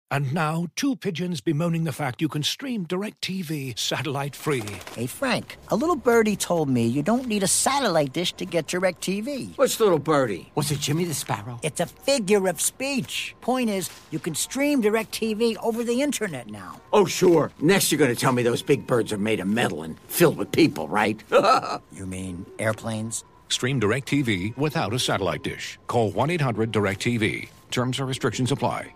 And now, two pigeons bemoaning the fact you can stream DirecTV satellite-free. Hey, Frank, a little birdie told me you don't need a satellite dish to get DirecTV. Which little birdie? Was it Jimmy the Sparrow? It's a figure of speech. Point is, you can stream DirecTV over the internet now. Oh, sure. Next you're going to tell me those big birds are made of metal and filled with people, right? You mean airplanes? Stream DirecTV without a satellite dish. Call 1-800-DirecTV. Terms and restrictions apply.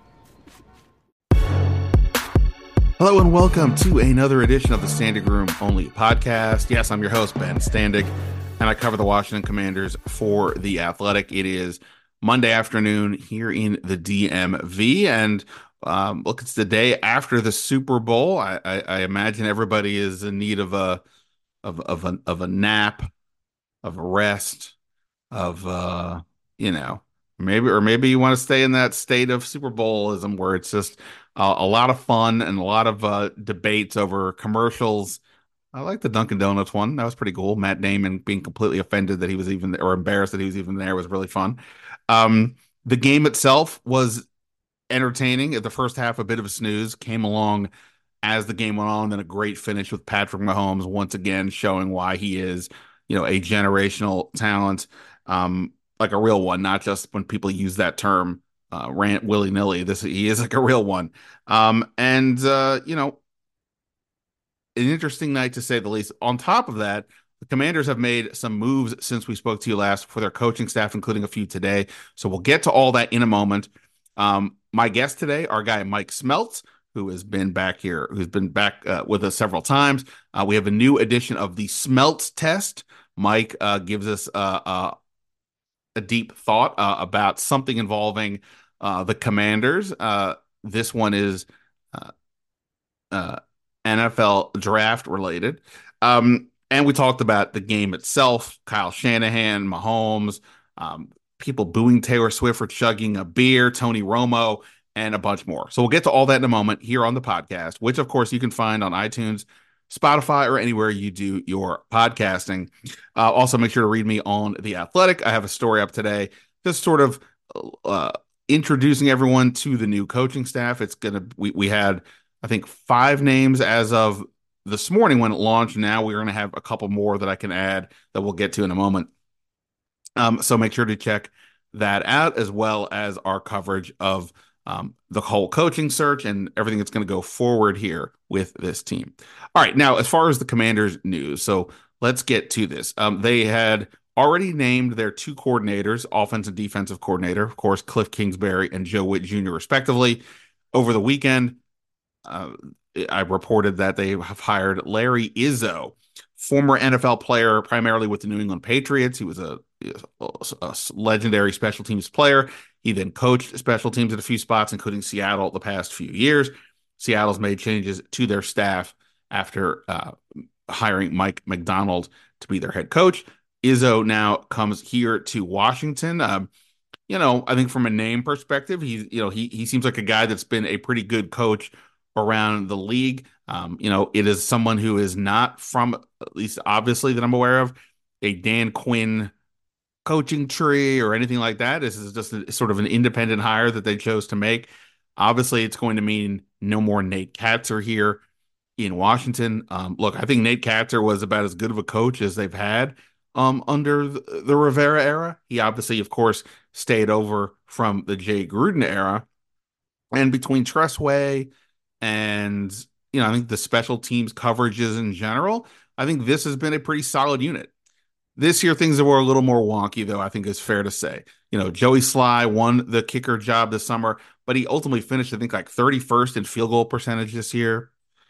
Hello and welcome to another edition of the Standig Room Only podcast. Yes, I'm your host, Ben Standig, and I cover the Washington Commanders for The Athletic. It is Monday afternoon here in the DMV, and look, it's the day after the Super Bowl. I imagine everybody is in need of a nap, of a rest, of maybe you want to stay in that state of Super Bowlism where it's just a lot of fun and a lot of debates over commercials. I like the Dunkin' Donuts one. That was pretty cool. Matt Damon being completely offended that he was even there, or embarrassed that he was even there, was really fun. The game itself was entertaining. At the first half, a bit of a snooze came along as the game went on. Then a great finish with Patrick Mahomes once again showing why he is, a generational talent, like a real one, not just when people use that term. Rant willy-nilly. He is like a real one. An interesting night to say the least. On top of that, the Commanders have made some moves since we spoke to you last for their coaching staff, including a few today. So we'll get to all that in a moment. My guest today, our guy Mike Smeltz, who has been back here, who's been back with us several times. We have a new edition of the Smeltz test. Mike gives us a deep thought about something involving the Commanders. This one is NFL draft related. And we talked about the game itself, Kyle Shanahan, Mahomes, people booing Taylor Swift for chugging a beer, Tony Romo, and a bunch more. So we'll get to all that in a moment here on the podcast, which of course you can find on iTunes, Spotify, or anywhere you do your podcasting. Also, make sure to read me on The Athletic. I have a story up today, just sort of introducing everyone to the new coaching staff. We had, I think, 5 names as of this morning when it launched. Now we're going to have a couple more that I can add that we'll get to in a moment. So make sure to check that out, as well as our coverage of the whole coaching search and everything that's going to go forward here with this team. All right, now as far as the Commanders news, so let's get to this. They had already named their 2 coordinators, offensive and defensive coordinator, of course, Cliff Kingsbury and Joe Witt Jr., respectively. Over the weekend, I reported that they have hired Larry Izzo, former NFL player, primarily with the New England Patriots. He was a legendary special teams player. He then coached special teams at a few spots, including Seattle, the past few years. Seattle's made changes to their staff after hiring Mike McDonald to be their head coach. Izzo now comes here to Washington. I think from a name perspective, he seems like a guy that's been a pretty good coach around the league. It is someone who is not from, at least obviously that I'm aware of, a Dan Quinn coaching tree or anything like that. This is just sort of an independent hire that they chose to make. Obviously, it's going to mean no more Nate Katzer here in Washington. Look, I think Nate Katzer was about as good of a coach as they've had under the Rivera era. He obviously, of course, stayed over from the Jay Gruden era. And between Tressway and, I think the special teams coverages in general, I think this has been a pretty solid unit. This year, things were a little more wonky, though, I think is fair to say. Joey Sly won the kicker job this summer, but he ultimately finished, I think, like 31st in field goal percentage this year.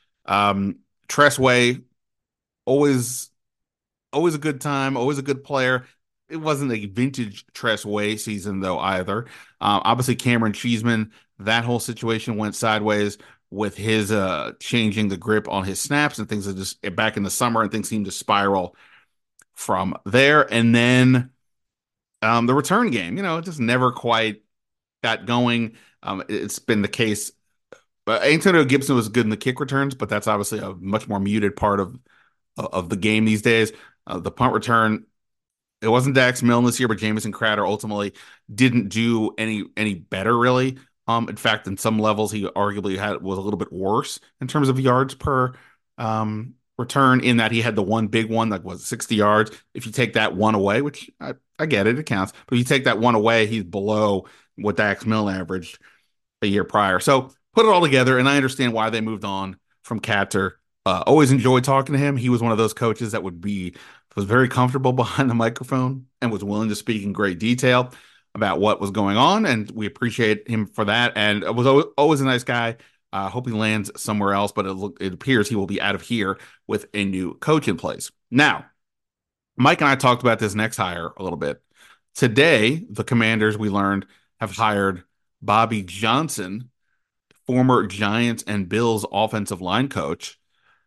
Tressway, always a good time, always a good player. It wasn't a vintage Tressway season, though, either. Obviously, Cameron Cheeseman, that whole situation went sideways with his changing the grip on his snaps and things that just back in the summer, and things seemed to spiral from there. And then the return game, it just never quite got going. It's been the case. Antonio Gibson was good in the kick returns, but that's obviously a much more muted part of the game these days. The punt return, it wasn't Dax Milne this year, but Jamison Crowder ultimately didn't do any better, really. In fact, in some levels, he arguably was a little bit worse in terms of yards per return, in that he had the one big one that was 60 yards. If you take that one away, which I get it, it counts. But if you take that one away, he's below what Dax Milne averaged a year prior. So put it all together, and I understand why they moved on from Katter. Always enjoyed talking to him. He was one of those coaches that was very comfortable behind the microphone and was willing to speak in great detail about what was going on, and we appreciate him for that. And it was always a nice guy. Hope he lands somewhere else, but it appears he will be out of here with a new coach in place. Now, Mike and I talked about this next hire a little bit. Today, the Commanders, we learned, have hired Bobby Johnson, former Giants and Bills offensive line coach.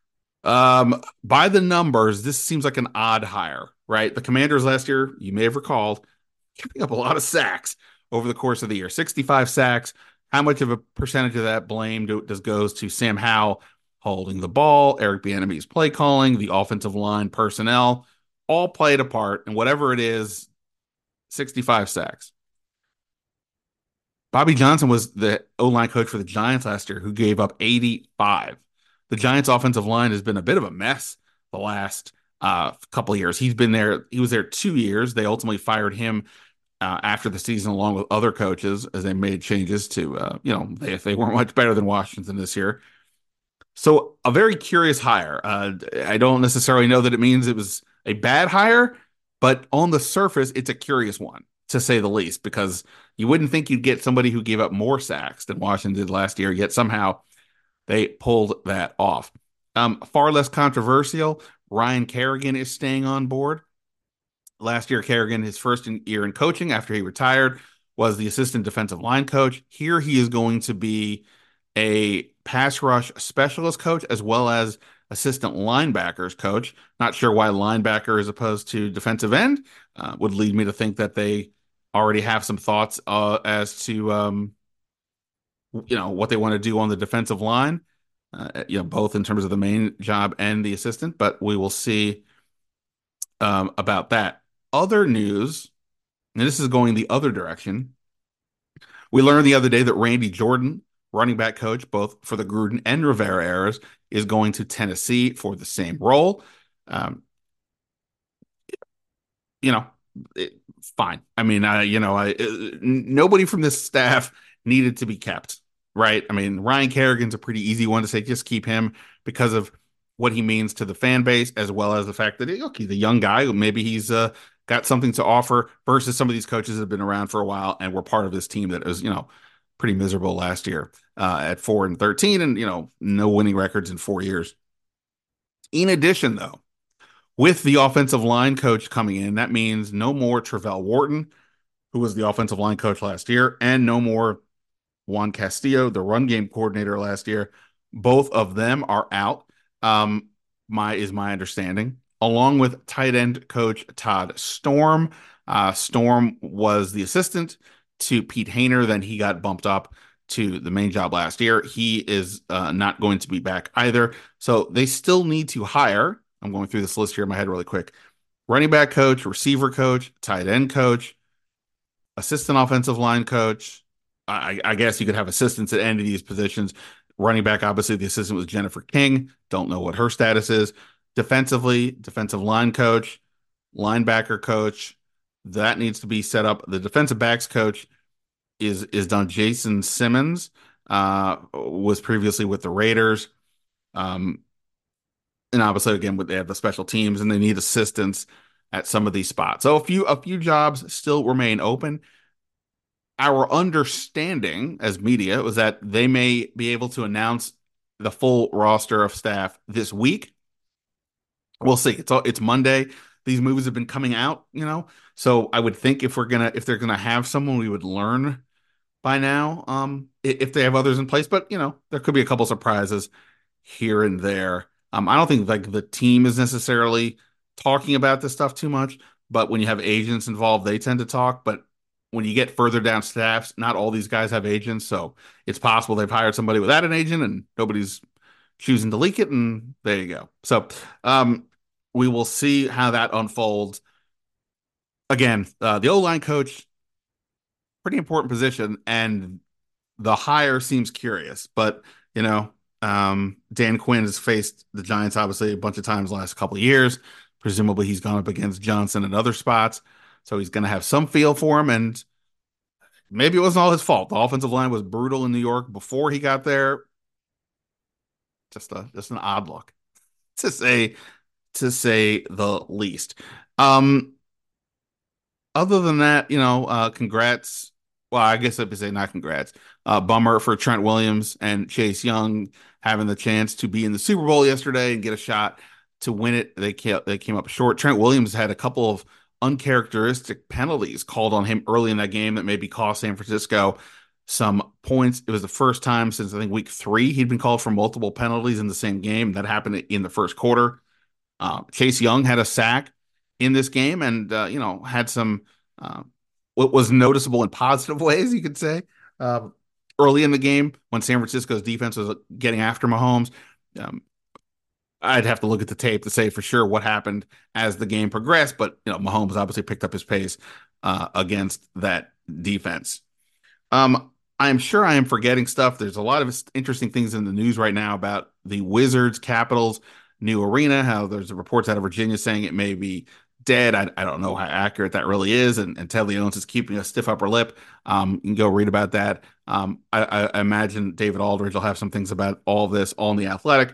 By the numbers, this seems like an odd hire, right? The Commanders last year, you may have recalled, giving up a lot of sacks over the course of the year. 65 sacks. How much of a percentage of that blame goes to Sam Howell holding the ball, Eric Bieniemy's play calling, the offensive line personnel, all played a part, and whatever it is, 65 sacks. Bobby Johnson was the O-line coach for the Giants last year, who gave up 85. The Giants' offensive line has been a bit of a mess the last couple of years. He was there 2 years. They ultimately fired him after the season, along with other coaches, as they made changes to, they weren't much better than Washington this year. So a very curious hire. I don't necessarily know that it means it was a bad hire, but on the surface, it's a curious one, to say the least, because you wouldn't think you'd get somebody who gave up more sacks than Washington did last year, yet somehow they pulled that off. Far less controversial, Ryan Kerrigan is staying on board. Last year, Kerrigan, his first year in coaching after he retired, was the assistant defensive line coach. Here he is going to be a pass rush specialist coach as well as assistant linebackers coach. Not sure why linebacker as opposed to defensive end. Would lead me to think that they already have some thoughts as to what they want to do on the defensive line. Both in terms of the main job and the assistant, but we will see about that. Other news, and this is going the other direction. We learned the other day that Randy Jordan, running back coach, both for the Gruden and Rivera eras, is going to Tennessee for the same role. Fine. I mean, nobody from this staff needed to be kept, right? I mean, Ryan Kerrigan's a pretty easy one to say, just keep him because of what he means to the fan base, as well as the fact that, look, he's a young guy. Maybe he's got something to offer versus some of these coaches that have been around for a while and were part of this team that was, pretty miserable last year at 4-13 and, no winning records in 4 years. In addition, though, with the offensive line coach coming in, that means no more Travell Wharton, who was the offensive line coach last year, and no more Juan Castillo, the run game coordinator last year. Both of them are out, my understanding, along with tight end coach Todd Storm. Storm was the assistant to Pete Hainer. Then he got bumped up to the main job last year. He is not going to be back either. So they still need to hire. I'm going through this list here in my head really quick. Running back coach, receiver coach, tight end coach, assistant offensive line coach. I guess you could have assistants at any of these positions. Running back, obviously, the assistant was Jennifer King. Don't know what her status is. Defensively, defensive line coach, linebacker coach. That needs to be set up. The defensive backs coach is done. Jason Simmons was previously with the Raiders. And obviously, again, they have the special teams, and they need assistants at some of these spots. So a few jobs still remain open. Our understanding as media was that they may be able to announce the full roster of staff this week. We'll see. It's Monday. These movies have been coming out, So I would think if they're gonna have someone, we would learn by now. If they have others in place, but there could be a couple surprises here and there. I don't think like the team is necessarily talking about this stuff too much, but when you have agents involved, they tend to talk. But when you get further down staffs, not all these guys have agents, so it's possible they've hired somebody without an agent and nobody's choosing to leak it, and there you go. So we will see how that unfolds. Again, the O-line coach, pretty important position, and the hire seems curious, but you know, Dan Quinn has faced the Giants obviously a bunch of times the last couple of years. Presumably, he's gone up against Johnson in other spots, so he's going to have some feel for him. And maybe it wasn't all his fault. The offensive line was brutal in New York before he got there. Just an odd look, to say the least. Um, Other than that, congrats. Well, I guess I'd say not congrats. Bummer for Trent Williams and Chase Young having the chance to be in the Super Bowl yesterday and get a shot to win it. They came up short. Trent Williams had a couple of uncharacteristic penalties called on him early in that game that maybe cost San Francisco some points. It was the first time since I think week 3 he'd been called for multiple penalties in the same game. That happened in the first quarter. Chase Young had a sack in this game and had some what was noticeable in positive ways, you could say. Early in the game when San Francisco's defense was getting after Mahomes, I'd have to look at the tape to say for sure what happened as the game progressed, but Mahomes obviously picked up his pace against that defense. I'm sure I am forgetting stuff. There's a lot of interesting things in the news right now about the Wizards Capitals new arena, how there's reports out of Virginia saying it may be dead. I don't know how accurate that really is, and Ted Leonsis is keeping a stiff upper lip. You can go read about that. I imagine David Aldridge will have some things about all of this on The Athletic,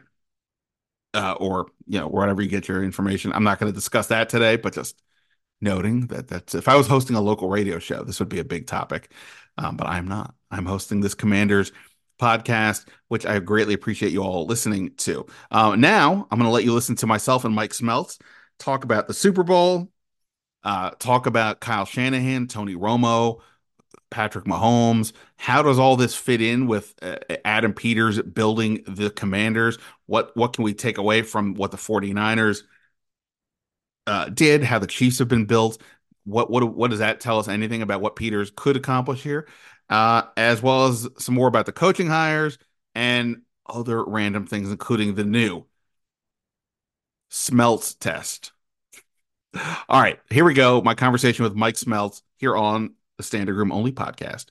or wherever you get your information. I'm not going to discuss that today, but just noting that's if I was hosting a local radio show, this would be a big topic. But I'm not. I'm hosting this Commanders podcast, which I greatly appreciate you all listening to. Now I'm going to let you listen to myself and Mike Smeltz talk about the Super Bowl, talk about Kyle Shanahan, Tony Romo, Patrick Mahomes. How does all this fit in with Adam Peters building the Commanders? What can we take away from what the 49ers did, how the Chiefs have been built? What does that tell us? Anything about what Peters could accomplish here, as well as some more about the coaching hires and other random things, including the new Smeltz test. All right, here we go. My conversation with Mike Smeltz here on the Standing Room Only podcast.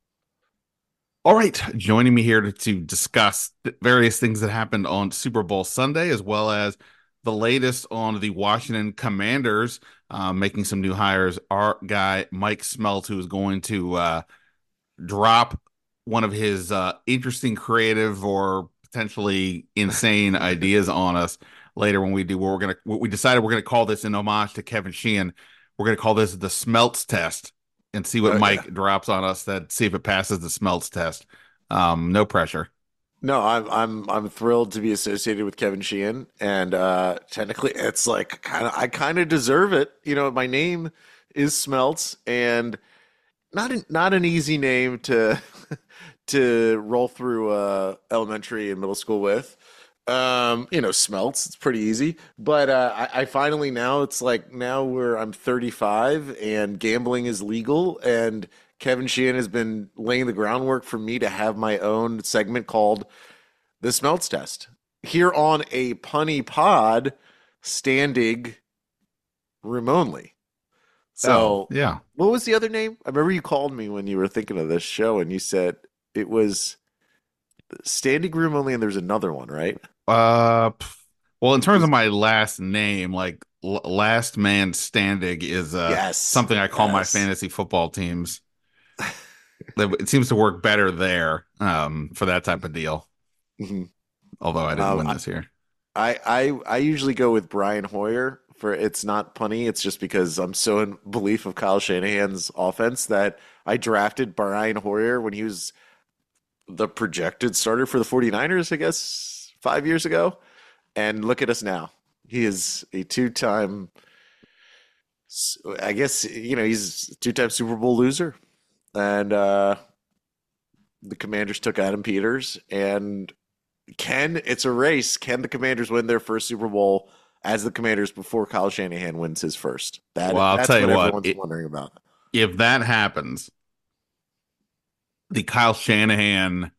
All right, joining me here to discuss various things that happened on Super Bowl Sunday, as well as the latest on the Washington Commanders making some new hires. Our guy, Mike Smeltz, who is going to drop one of his interesting, creative, or potentially insane ideas on us later when we do. We decided we're gonna call this in homage to Kevin Sheehan. We're gonna call this the Smeltz test and see what Mike drops on us. See if it passes the Smeltz test. No pressure. No, I'm thrilled to be associated with Kevin Sheehan, and technically, it's like I kind of deserve it. My name is Smeltz, and not an easy name to to roll through elementary and middle school with. Smeltz, it's pretty easy, but I finally it's like now I'm 35 and gambling is legal, and Kevin Sheehan has been laying the groundwork for me to have my own segment called The Smeltz Test here on a punny pod, standing room only. So, yeah. What was the other name? I remember you called me when you were thinking of this show and you said it was standing room only and there's another one, right? Well, in terms of my last name, like Last Man Standing is something I call my fantasy football teams. It seems to work better there for that type of deal. Mm-hmm. Although I didn't win this year. I usually go with Brian Hoyer for it's not punny. It's just because I'm so in belief of Kyle Shanahan's offense that I drafted Brian Hoyer when he was the projected starter for the 49ers, I guess, 5 years ago. And look at us now. He is a two-time, I guess, he's a two-time Super Bowl loser. And the Commanders took Adam Peters. And it's a race. Can the Commanders win their first Super Bowl as the Commanders before Kyle Shanahan wins his first? I'll tell you what, everyone's wondering about. If that happens, the Kyle Shanahan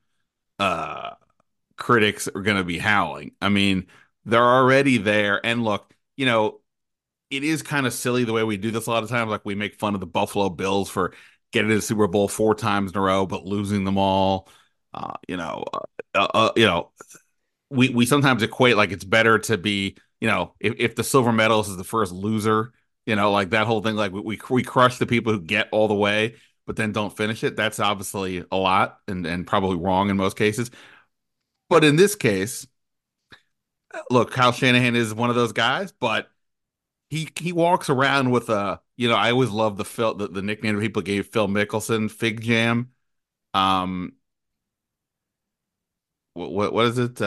critics are going to be howling. I mean, they're already there. And look, it is kind of silly the way we do this a lot of times. Like we make fun of the Buffalo Bills for getting to the Super Bowl 4 times in a row, but losing them all. Uh, you know, you know, we sometimes equate like it's better to be, if the silver medalist is the first loser, like that whole thing, like we crush the people who get all the way, but then don't finish it. That's obviously a lot and probably wrong in most cases. But in this case, look, Kyle Shanahan is one of those guys, but he walks around with I always love the nickname that people gave Phil Mickelson, Fig Jam. Um, what is it?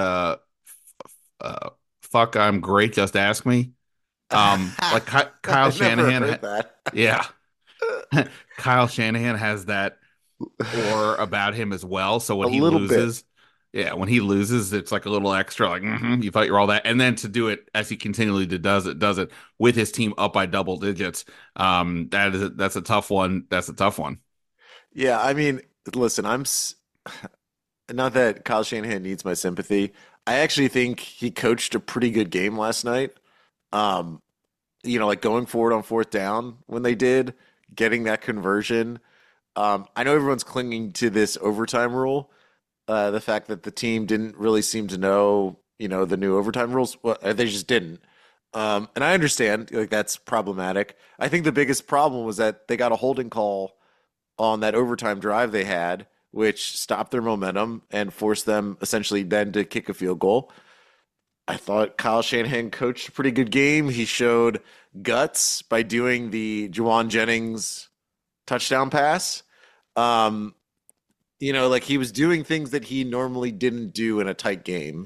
Fuck, I'm great. Just ask me. Like Kyle I never Shanahan, heard that. yeah, Kyle Shanahan has that aura about him as well. So when A he little loses, yeah, when he loses, it's like a little extra, like you thought you're all that, and then to do it as he continually does it with his team up by double digits. That's a tough one. That's a tough one. Yeah, I mean, listen, not that Kyle Shanahan needs my sympathy. I actually think he coached a pretty good game last night. Um, like going forward on fourth down when they did, getting that conversion. I know everyone's clinging to this overtime rule. The fact that the team didn't really seem to know, the new overtime rules. Well, they just didn't. And I understand, like that's problematic. I think the biggest problem was that they got a holding call on that overtime drive they had, which stopped their momentum and forced them essentially then to kick a field goal. I thought Kyle Shanahan coached a pretty good game. He showed guts by doing the Juwan Jennings touchdown pass. Um, like he was doing things that he normally didn't do in a tight game.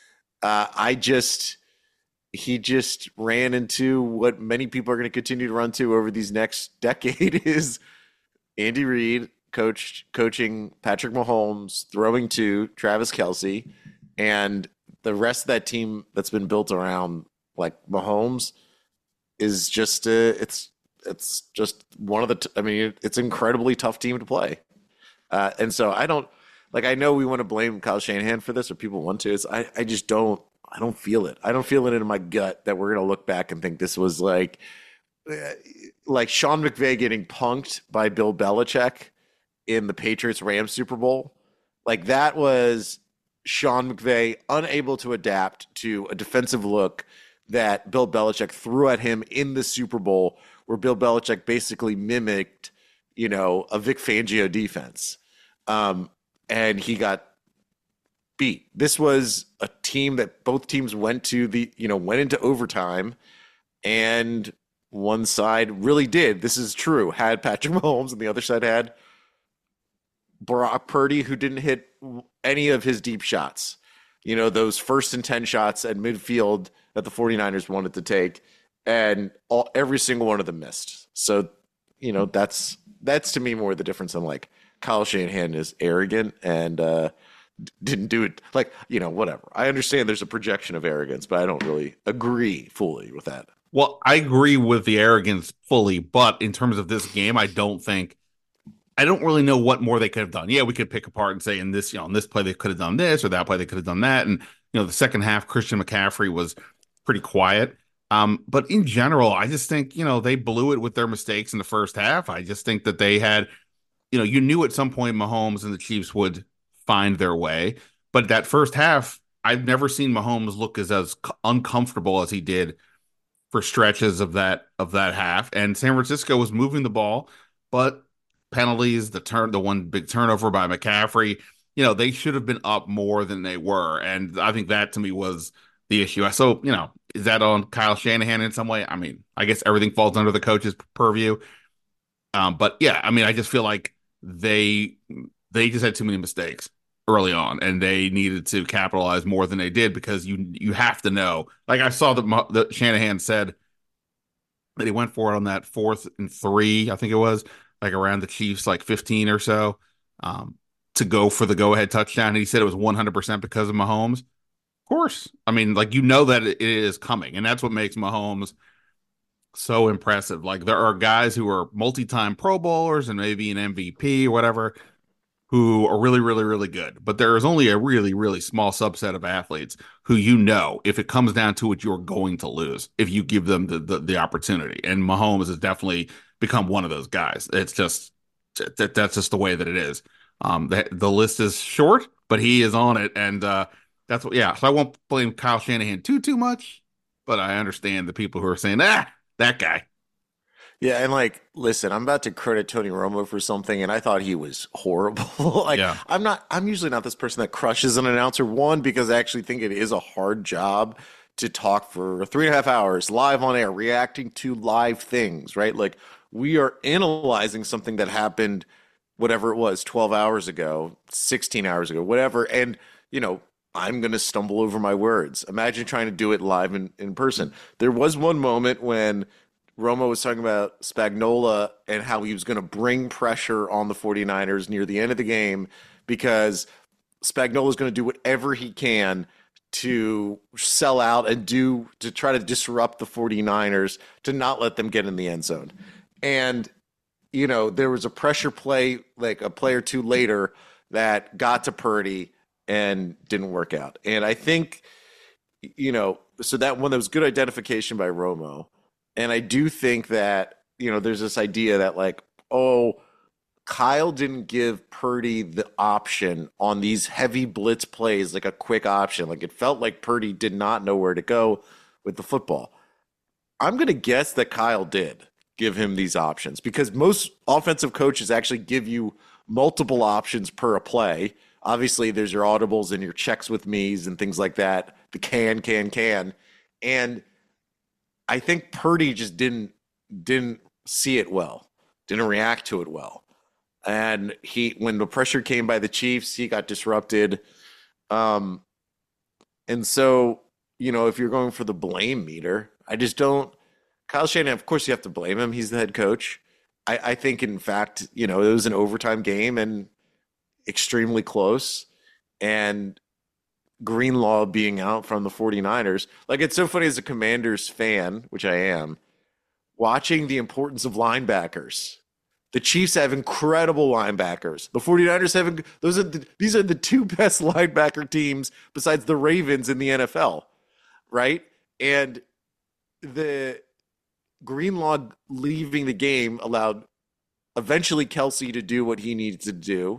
He just ran into what many people are going to continue to run to over these next decade is Andy Reid coaching Patrick Mahomes, throwing to Travis Kelce, and the rest of that team that's been built around like Mahomes is just it's just one of the I mean it's an incredibly tough team to play. And so I don't like I know we want to blame Kyle Shanahan for this or people want to. I just don't feel it. I don't feel it in my gut that we're going to look back and think this was like Sean McVay getting punked by Bill Belichick in the Patriots Rams Super Bowl. Like that was Sean McVay unable to adapt to a defensive look that Bill Belichick threw at him in the Super Bowl, where Bill Belichick basically mimicked, a Vic Fangio defense. And he got beat. This was a team that both teams went into overtime, and one side really did. This is true. Had Patrick Mahomes, and the other side had Brock Purdy, who didn't hit any of his deep shots. Those 1st and 10 shots at midfield that the 49ers wanted to take, and every single one of them missed. So, that's to me more the difference than like Kyle Shanahan is arrogant and didn't do it. Like, whatever. I understand there's a projection of arrogance, but I don't really agree fully with that. Well, I agree with the arrogance fully, but in terms of this game, I don't really know what more they could have done. Yeah, we could pick apart and say in this play they could have done this, or that play they could have done that. And the second half, Christian McCaffrey was pretty quiet. But in general, I just think they blew it with their mistakes in the first half. I just think that they had, you knew at some point Mahomes and the Chiefs would find their way. But that first half, I've never seen Mahomes look as uncomfortable as he did for stretches of that half. And San Francisco was moving the ball, but penalties, the one big turnover by McCaffrey, they should have been up more than they were. And I think that to me was the issue. So, is that on Kyle Shanahan in some way? I mean, I guess everything falls under the coach's purview. But yeah, I mean, I just feel like they just had too many mistakes early on, and they needed to capitalize more than they did, because you have to know. Like I saw that Shanahan said that he went for it on that 4th and 3, I think it was, like around the Chiefs, like 15 or so, to go for the go-ahead touchdown. And he said it was 100% because of Mahomes. Of course. I mean, like, that it is coming, and that's what makes Mahomes so impressive. Like, there are guys who are multi-time Pro Bowlers and maybe an MVP or whatever who are really, really, really good. But there is only a really, really small subset of athletes who, if it comes down to it, you're going to lose if you give them the opportunity. And Mahomes has definitely become one of those guys. It's just, That's just the way that it is. The list is short, but he is on it, and that's what. Yeah, so I won't blame Kyle Shanahan too much, but I understand the people who are saying, that guy. Yeah, and like, listen, I'm about to credit Tony Romo for something, and I thought he was horrible. Like, Yeah, I'm usually not this person that crushes an announcer. One, because I actually think it is a hard job to talk for 3.5 hours live on air, reacting to live things, right? Like, we are analyzing something that happened, whatever it was, 12 hours ago, 16 hours ago, whatever. And, I'm going to stumble over my words. Imagine trying to do it live in person. There was one moment when Romo was talking about Spagnuolo and how he was going to bring pressure on the 49ers near the end of the game because Spagnuolo is going to do whatever he can to sell out and to try to disrupt the 49ers to not let them get in the end zone. And, there was a pressure play, like a play or two later, that got to Purdy and didn't work out. And I think, so that one, that was good identification by Romo. And I do think that, there's this idea that like, oh, Kyle didn't give Purdy the option on these heavy blitz plays, like a quick option. Like it felt like Purdy did not know where to go with the football. I'm going to guess that Kyle did give him these options because most offensive coaches actually give you multiple options per a play. Obviously, there's your audibles and your checks with me's and things like that. The can. And I think Purdy just didn't see it well, didn't react to it well. And when the pressure came by the Chiefs, he got disrupted. And so, if you're going for the blame meter, I just don't. Kyle Shanahan, of course, you have to blame him. He's the head coach. I think, in fact, it was an overtime game and extremely close. And Greenlaw being out from the 49ers. Like, it's so funny as a Commanders fan, which I am, watching the importance of linebackers. The Chiefs have incredible linebackers. The 49ers have these are the two best linebacker teams besides the Ravens in the NFL, right? And the Greenlaw leaving the game allowed eventually Kelsey to do what he needed to do.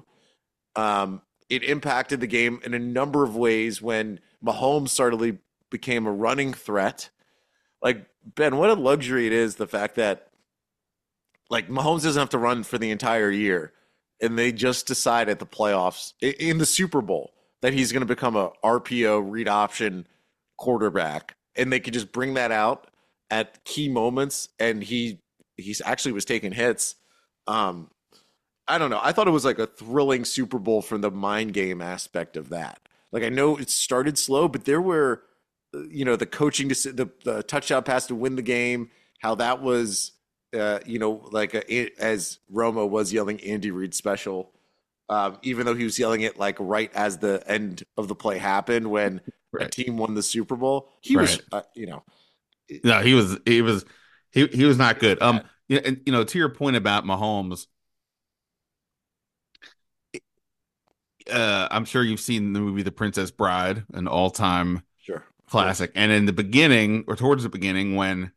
It impacted the game in a number of ways when Mahomes suddenly became a running threat. Like, Ben, what a luxury it is, the fact that like Mahomes doesn't have to run for the entire year. And they just decide at the playoffs in the Super Bowl that he's going to become a RPO read option quarterback. And they could just bring that out at key moments. And he's actually was taking hits. I don't know. I thought it was like a thrilling Super Bowl from the mind game aspect of that. Like, I know it started slow, but there were, the coaching, the touchdown pass to win the game, how that was, as Romo was yelling Andy Reid special, even though he was yelling it like right as the end of the play happened when a team won the Super Bowl. He was, No, he was not good. And to your point about Mahomes, I'm sure you've seen the movie The Princess Bride, an all-time classic. And in the beginning, or towards the beginning, when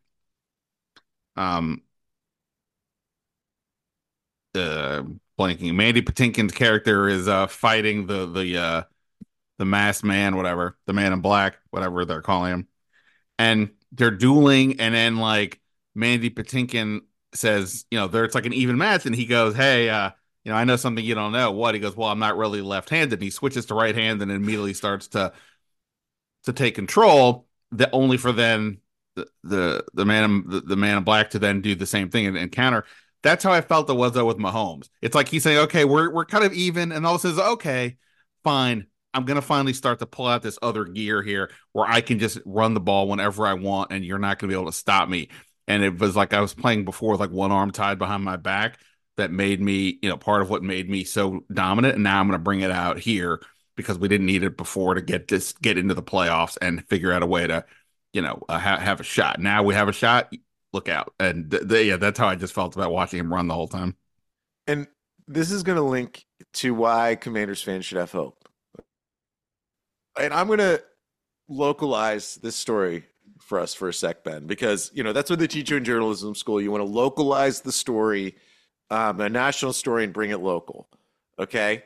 blanking, Mandy Patinkin's character is fighting the masked man, whatever, the man in black, whatever they're calling him, and they're dueling, and then like Mandy Patinkin says, it's like an even match, and he goes, "Hey, I know something you don't know." What? He goes, "Well, I'm not really left-handed." And he switches to right hand and immediately starts to take control. That only for then the man in black to then do the same thing and counter. That's how I felt it was though with Mahomes. It's like he's saying, "Okay, we're kind of even," and all says, "Okay, fine. I'm gonna finally start to pull out this other gear here where I can just run the ball whenever I want, and you're not gonna be able to stop me." And it was like I was playing before with like one arm tied behind my back. That made me, part of what made me so dominant. And now I'm going to bring it out here because we didn't need it before to get into the playoffs and figure out a way to, have a shot. Now we have a shot. Look out. And that's how I just felt about watching him run the whole time. And this is going to link to why Commanders fans should have hope. And I'm going to localize this story for us for a sec, Ben, because, that's what they teach you in journalism school. You want to localize the story a national story and bring it local. Okay.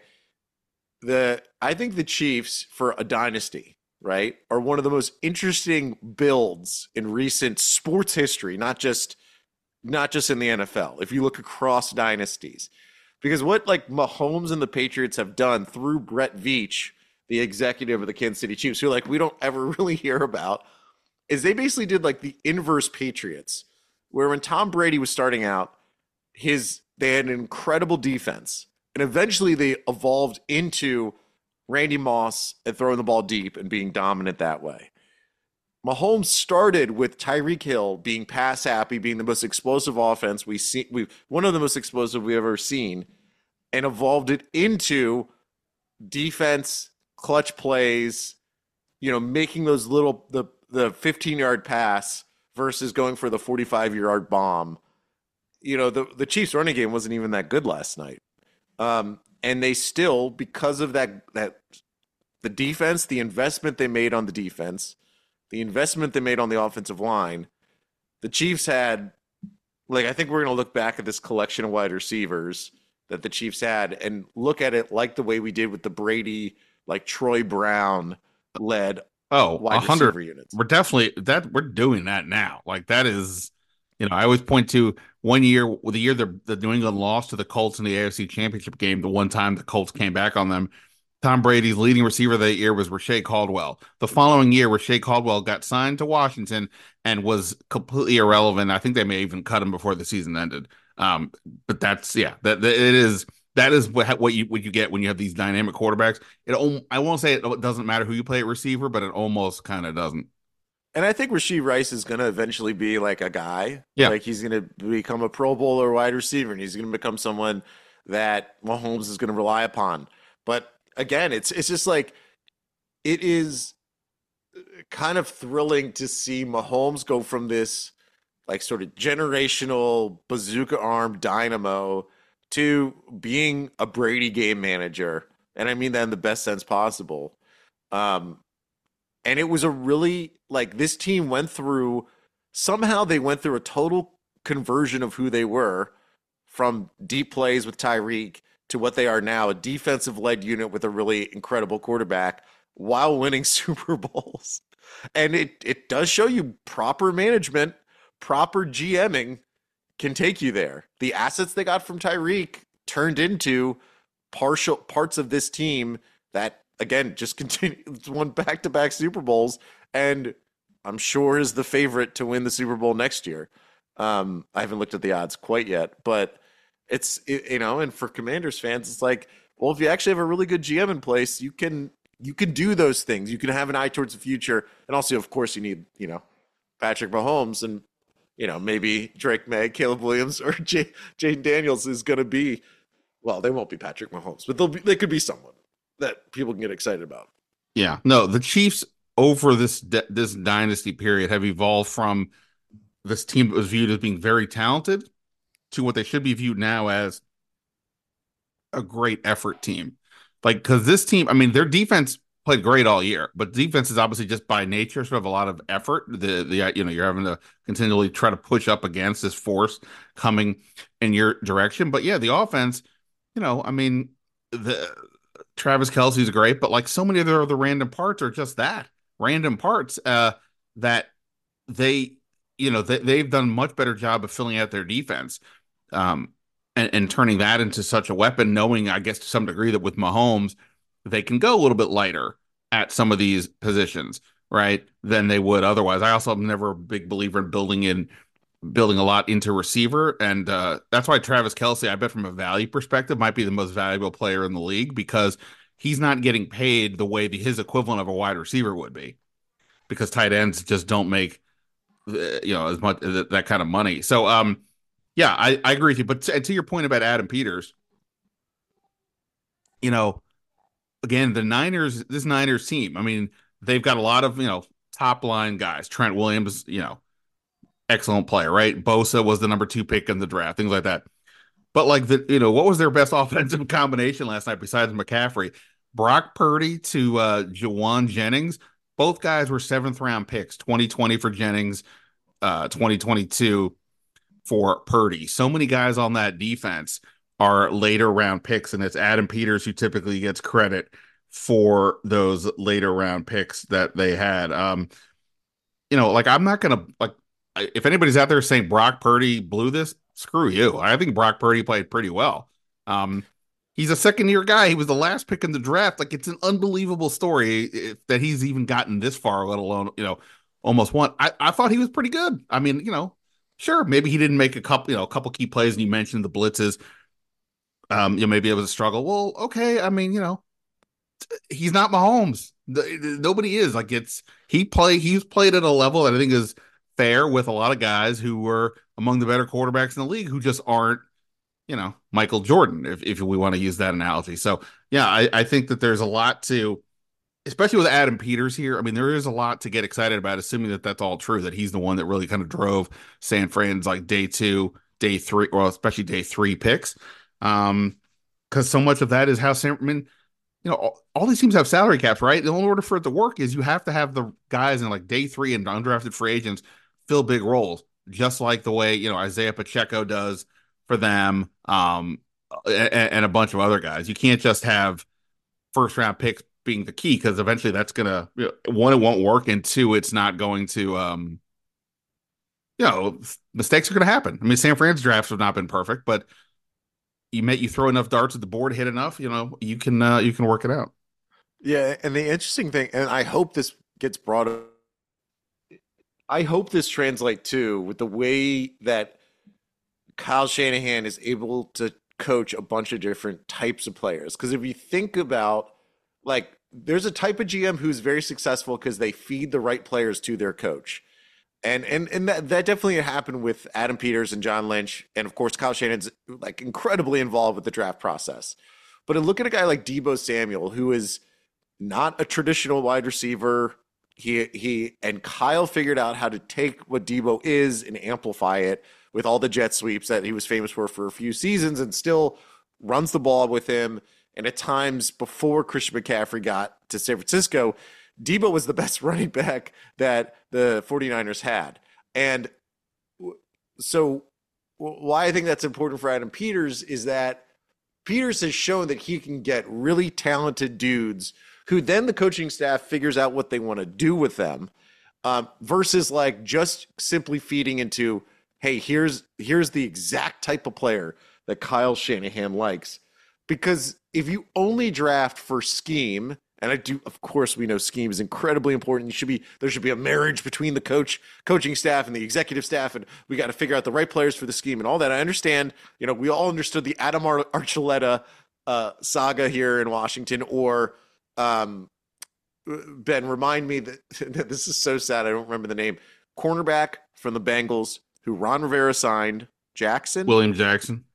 I think the Chiefs for a dynasty, right, are one of the most interesting builds in recent sports history, not just in the NFL. If you look across dynasties, because what like Mahomes and the Patriots have done through Brett Veach, the executive of the Kansas City Chiefs, who like we don't ever really hear about, is they basically did like the inverse Patriots, where when Tom Brady was starting out, they had an incredible defense, and eventually they evolved into Randy Moss and throwing the ball deep and being dominant that way. Mahomes started with Tyreek Hill being pass happy, being the most explosive offense one of the most explosive we've ever seen, and evolved it into defense, clutch plays, making those the 15-yard pass versus going for the 45-yard bomb. The Chiefs running game wasn't even that good last night. And they still, because of that the defense, the investment they made on the defense, the investment they made on the offensive line, the Chiefs had, like, I think we're going to look back at this collection of wide receivers that the Chiefs had and look at it like the way we did with the Brady, like Troy Brown led wide receiver units. We're definitely we're doing that now. Like that is, I always point to one year, the year the New England lost to the Colts in the AFC Championship game, the one time the Colts came back on them. Tom Brady's leading receiver that year was Rashae Caldwell. The following year, Rashae Caldwell got signed to Washington and was completely irrelevant. I think they may even cut him before the season ended. But that's that is what you get when you have these dynamic quarterbacks. I won't say it doesn't matter who you play at receiver, but it almost kind of doesn't. And I think Rashee Rice is going to eventually be like a guy. Yeah. Like he's going to become a Pro Bowler wide receiver, and he's going to become someone that Mahomes is going to rely upon. But again, it's just like it is kind of thrilling to see Mahomes go from this like sort of generational bazooka arm dynamo to being a Brady game manager. And I mean that in the best sense possible. And it was a really, like, this team somehow they went through a total conversion of who they were from deep plays with Tyreek to what they are now, a defensive-led unit with a really incredible quarterback while winning Super Bowls. And it does show you proper management, proper GMing can take you there. The assets they got from Tyreek turned into parts of this team that, again, just won back-to-back Super Bowls, and I'm sure is the favorite to win the Super Bowl next year. I haven't looked at the odds quite yet, but and for Commanders fans, it's like, well, if you actually have a really good GM in place, you can do those things. You can have an eye towards the future, and also, of course, you need Patrick Mahomes and maybe Drake May, Caleb Williams, or Jaden Daniels is going to be. Well, they won't be Patrick Mahomes, but they could be someone that people can get excited about. Yeah, no, the Chiefs over this dynasty period have evolved from this team that was viewed as being very talented to what they should be viewed now as a great effort team. Like, because this team, I mean, their defense played great all year, but defense is obviously just by nature sort of a lot of effort. You're having to continually try to push up against this force coming in your direction. But yeah, the offense, I mean, the Travis Kelce's great, but like so many of the random parts are just that random parts that they've done a much better job of filling out their defense and turning that into such a weapon, knowing, I guess, to some degree that with Mahomes, they can go a little bit lighter at some of these positions, right, than they would otherwise. I also am never a big believer in building a lot into receiver. And that's why Travis Kelce, I bet from a value perspective, might be the most valuable player in the league because he's not getting paid the way his equivalent of a wide receiver would be because tight ends just don't make, as much that kind of money. So, yeah, I agree with you. But to your point about Adam Peters, again, this Niners team, I mean, they've got a lot of, top line guys. Trent Williams, excellent player, right? Bosa was the number 2 pick in the draft, things like that. But like what was their best offensive combination last night besides McCaffrey? Brock Purdy to Jawan Jennings. Both guys were 7th round picks, 2020 for Jennings, 2022 for Purdy. So many guys on that defense are later round picks, and it's Adam Peters who typically gets credit for those later round picks that they had. Like I'm not gonna like if anybody's out there saying Brock Purdy blew this, screw you. I think Brock Purdy played pretty well. Um, he's a second year guy. He was the last pick in the draft. Like it's an unbelievable story that he's even gotten this far, let alone, almost won. I thought he was pretty good. I mean, sure, maybe he didn't make a couple key plays, and you mentioned the blitzes. Maybe it was a struggle. Well, okay. I mean, he's not Mahomes. Nobody is. Like he's played at a level that I think is fair with a lot of guys who were among the better quarterbacks in the league who just aren't, Michael Jordan, if we want to use that analogy. So yeah, I think that there's a lot to, especially with Adam Peters here. I mean, there is a lot to get excited about, assuming that that's all true, that he's the one that really kind of drove San Fran's like day 2, day 3, or especially day 3 picks. Because so much of that is how San, I mean, all these teams have salary caps, right? The only order for it to work is you have to have the guys in like day 3 and undrafted free agents fill big roles, just like the way, Isaiah Pacheco does for them, and a bunch of other guys. You can't just have first round picks being the key, because eventually that's going to, one, it won't work, and two, it's not going to, mistakes are going to happen. I mean, San Fran's drafts have not been perfect, but you throw enough darts at the board, hit enough, you can work it out. Yeah, and the interesting thing, and I hope this gets brought up, I hope this translates too with the way that Kyle Shanahan is able to coach a bunch of different types of players. Because if you think about, like, there's a type of GM who's very successful because they feed the right players to their coach. And that definitely happened with Adam Peters and John Lynch. And of course, Kyle Shanahan's like incredibly involved with the draft process. But look at a guy like Deebo Samuel, who is not a traditional wide receiver. He and Kyle figured out how to take what Deebo is and amplify it with all the jet sweeps that he was famous for a few seasons, and still runs the ball with him. And at times before Christian McCaffrey got to San Francisco, Deebo was the best running back that the 49ers had. And so why I think that's important for Adam Peters is that Peters has shown that he can get really talented dudes who then the coaching staff figures out what they want to do with them, versus like just simply feeding into, hey, here's the exact type of player that Kyle Shanahan likes. Because if you only draft for scheme, and of course, we know scheme is incredibly important. There should be a marriage between the coaching staff and the executive staff, and we got to figure out the right players for the scheme and all that. I understand, we all understood the Adam Archuleta saga here in Washington, or Ben, remind me that this is so sad. I don't remember the name. Cornerback from the Bengals who Ron Rivera signed, William Jackson.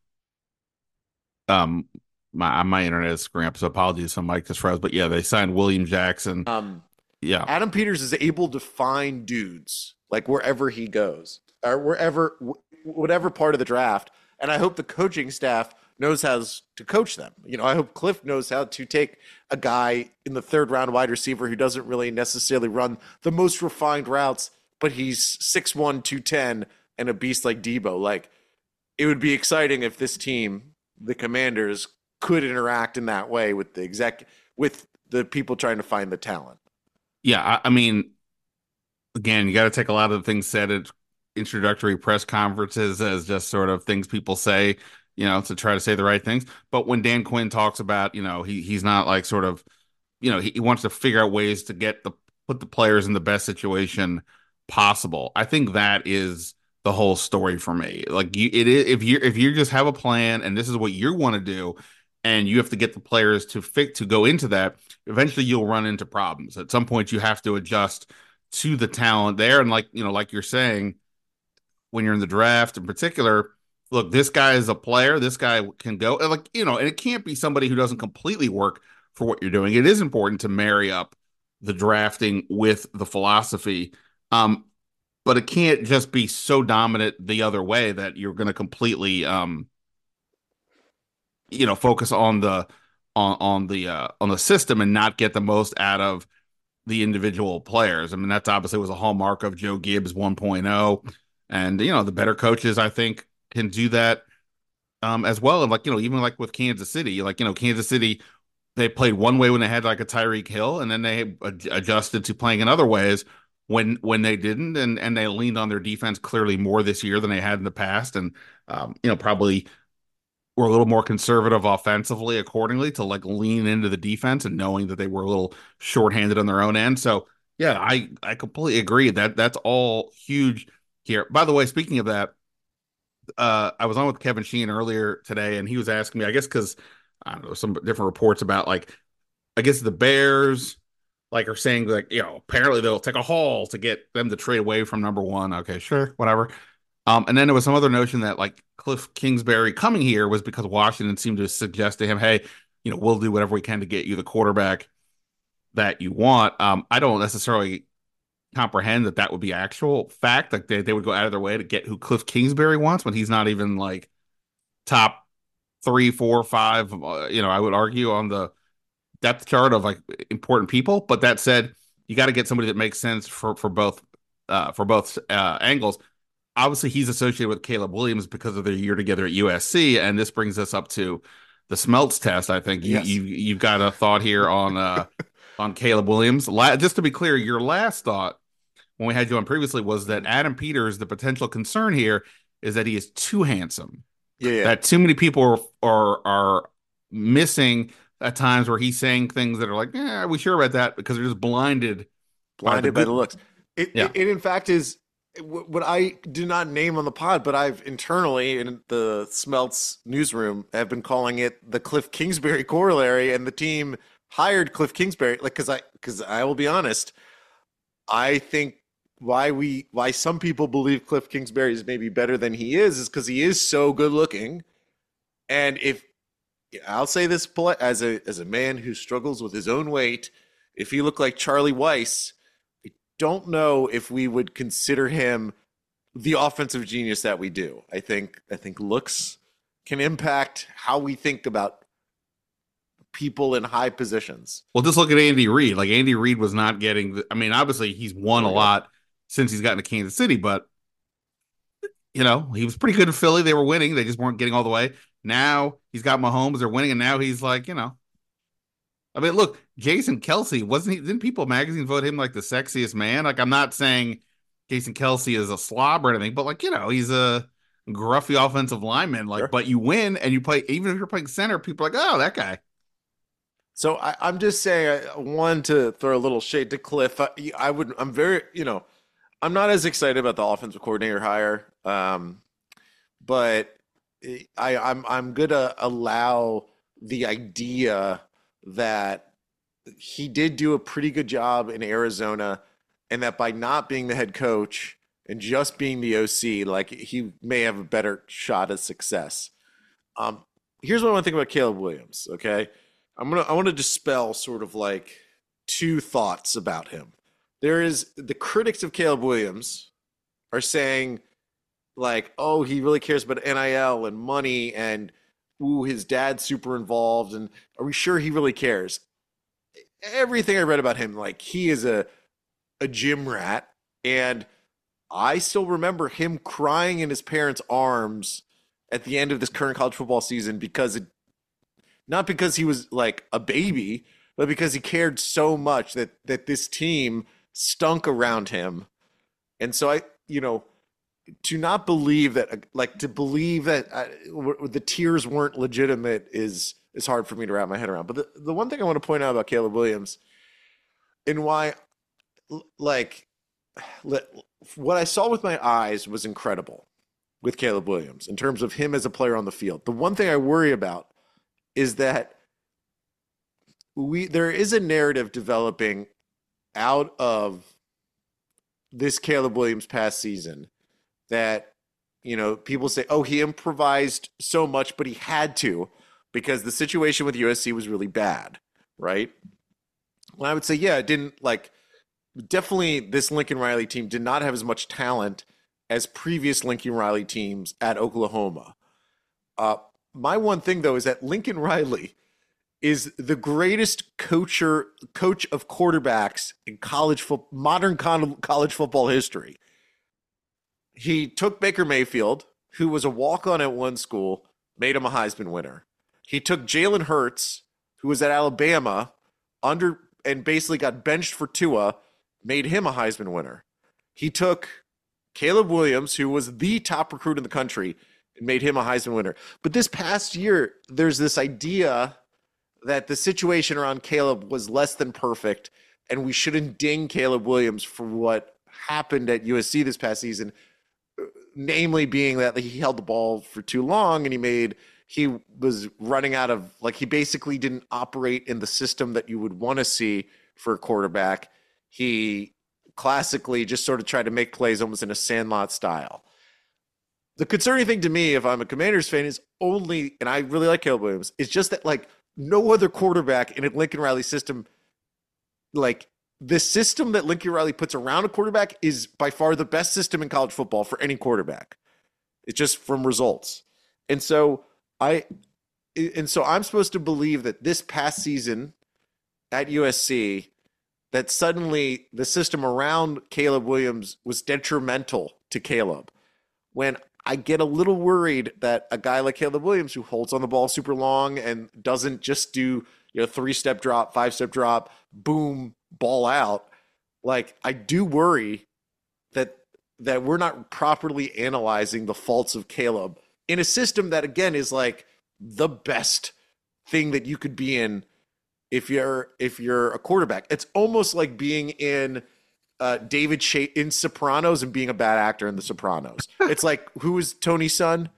My internet is screwing up, so apologies if Mike just froze. But yeah, they signed William Jackson. Yeah, Adam Peters is able to find dudes like wherever he goes, or whatever part of the draft. And I hope the coaching staff knows how to coach them. I hope Cliff knows how to take a guy in the 3rd round wide receiver who doesn't really necessarily run the most refined routes, but he's 6'1", 210, and a beast like Deebo. Like, it would be exciting if this team, the Commanders, could interact in that way with with the people trying to find the talent. Yeah, I mean, again, you got to take a lot of the things said at introductory press conferences as just sort of things people say, to try to say the right things. But when Dan Quinn talks about, he's not like sort of, he wants to figure out ways to put the players in the best situation possible. I think that is the whole story for me. Like if you just have a plan and this is what you want to do, and you have to get the players to go into that, eventually you'll run into problems. At some point you have to adjust to the talent there. And like you're saying, when you're in the draft in particular, look, this guy is a player, this guy can go, and and it can't be somebody who doesn't completely work for what you're doing. It is important to marry up the drafting with the philosophy. But it can't just be so dominant the other way that you're going to completely, focus on the system and not get the most out of the individual players. I mean, that's obviously was a hallmark of Joe Gibbs 1.0. And, the better coaches, I think, can do that as well. And even like with Kansas City, Kansas City, they played one way when they had like a Tyreek Hill, and then they adjusted to playing in other ways when they didn't, and they leaned on their defense clearly more this year than they had in the past, and probably were a little more conservative offensively accordingly to like lean into the defense and knowing that they were a little shorthanded on their own end. So yeah, I completely agree that that's all huge here. By the way, speaking of that, I was on with Kevin Sheehan earlier today, and he was asking me, I guess, because I don't know, some different reports about like, I guess the Bears like are saying like, apparently they'll take a haul to get them to trade away from number one. Okay, sure, whatever. And then there was some other notion that like Cliff Kingsbury coming here was because Washington seemed to suggest to him, hey, we'll do whatever we can to get you the quarterback that you want. I don't necessarily comprehend that would be actual fact. Like they would go out of their way to get who Cliff Kingsbury wants when he's not even like top 3, 4, 5. I would argue on the depth chart of like important people. But that said, you got to get somebody that makes sense for both angles. Obviously, he's associated with Caleb Williams because of their year together at USC, and this brings us up to the Smelts test. I think Yes. you've got a thought here on Caleb Williams. Just to be clear, your last thought when we had you on previously was that Adam Peters, the potential concern here is that he is too handsome. Yeah. That too many people are missing at times where he's saying things that are like, are we sure about that? Because they're just blinded by the looks. It in fact is what I did not name on the pod, but I've internally in the Smelts newsroom have been calling it the Cliff Kingsbury corollary, and the team hired Cliff Kingsbury because I will be honest, I think why some people believe Cliff Kingsbury is maybe better than he is because he is so good looking. And if I'll say this as a man who struggles with his own weight, if he looked like Charlie Weiss, I don't know if we would consider him the offensive genius that we do. I think looks can impact how we think about people in high positions. Well, just look at Andy Reid. Like Andy Reid was not getting obviously he's won a lot since he's gotten to Kansas City, but he was pretty good in Philly. They were winning. They just weren't getting all the way. Now he's got Mahomes. They're winning, and now he's like, look, Jason Kelce, didn't People Magazine vote him like the sexiest man? Like, I'm not saying Jason Kelce is a slob or anything, but like, he's a gruffy offensive lineman. Like, sure. But you win and you play, even if you're playing center, people are like, oh, that guy. So I'm just saying, one, to throw a little shade to Cliff. I'm very, I'm not as excited about the offensive coordinator hire, but I'm gonna allow the idea that he did do a pretty good job in Arizona, and that by not being the head coach and just being the OC, like he may have a better shot at success. Here's what I want to think about Caleb Williams. Okay, I want to dispel sort of like two thoughts about him. There is the critics of Caleb Williams are saying like, oh, he really cares about NIL and money, and ooh, his dad's super involved, and are we sure he really cares? Everything I read about him, like he is a gym rat, and I still remember him crying in his parents' arms at the end of this current college football season not because he was like a baby, but because he cared so much that this team stunk around him. And so to not believe that, like to believe that the tears weren't legitimate is hard for me to wrap my head around. But the one thing I want to point out about Caleb Williams and why, like, what I saw with my eyes was incredible with Caleb Williams in terms of him as a player on the field. The one thing I worry about is that there is a narrative developing out of this Caleb Williams past season that, people say, oh, he improvised so much, but he had to because the situation with USC was really bad, right? Well, I would say, yeah, it didn't definitely this Lincoln Riley team did not have as much talent as previous Lincoln Riley teams at Oklahoma. My one thing, though, is that Lincoln Riley is the greatest coach of quarterbacks in modern college football history. he took Baker Mayfield, who was a walk-on at one school, made him a Heisman winner. He took Jalen Hurts, who was at Alabama, and basically got benched for Tua, made him a Heisman winner. He took Caleb Williams, who was the top recruit in the country, and made him a Heisman winner. But this past year, there's this idea that the situation around Caleb was less than perfect, and we shouldn't ding Caleb Williams for what happened at USC this past season, namely being that he held the ball for too long and he was running out of, like, he basically didn't operate in the system that you would want to see for a quarterback. He classically just sort of tried to make plays almost in a Sandlot style. The concerning thing to me, if I'm a Commanders fan, is only, and I really like Caleb Williams, it's just that, like, no other quarterback in a Lincoln Riley system, like, the system that Lincoln Riley puts around a quarterback is by far the best system in college football for any quarterback. It's just from results. And so I'm supposed to believe that this past season at USC, that suddenly the system around Caleb Williams was detrimental to Caleb, when I get a little worried that a guy like Caleb Williams, who holds on the ball super long and doesn't just do, 3-step drop, 5-step drop, boom, ball out, like, I do worry that we're not properly analyzing the faults of Caleb in a system that, again, is like the best thing that you could be in if you're a quarterback. It's almost like being in David in Sopranos and being a bad actor in The Sopranos. It's like, who was Tony's son?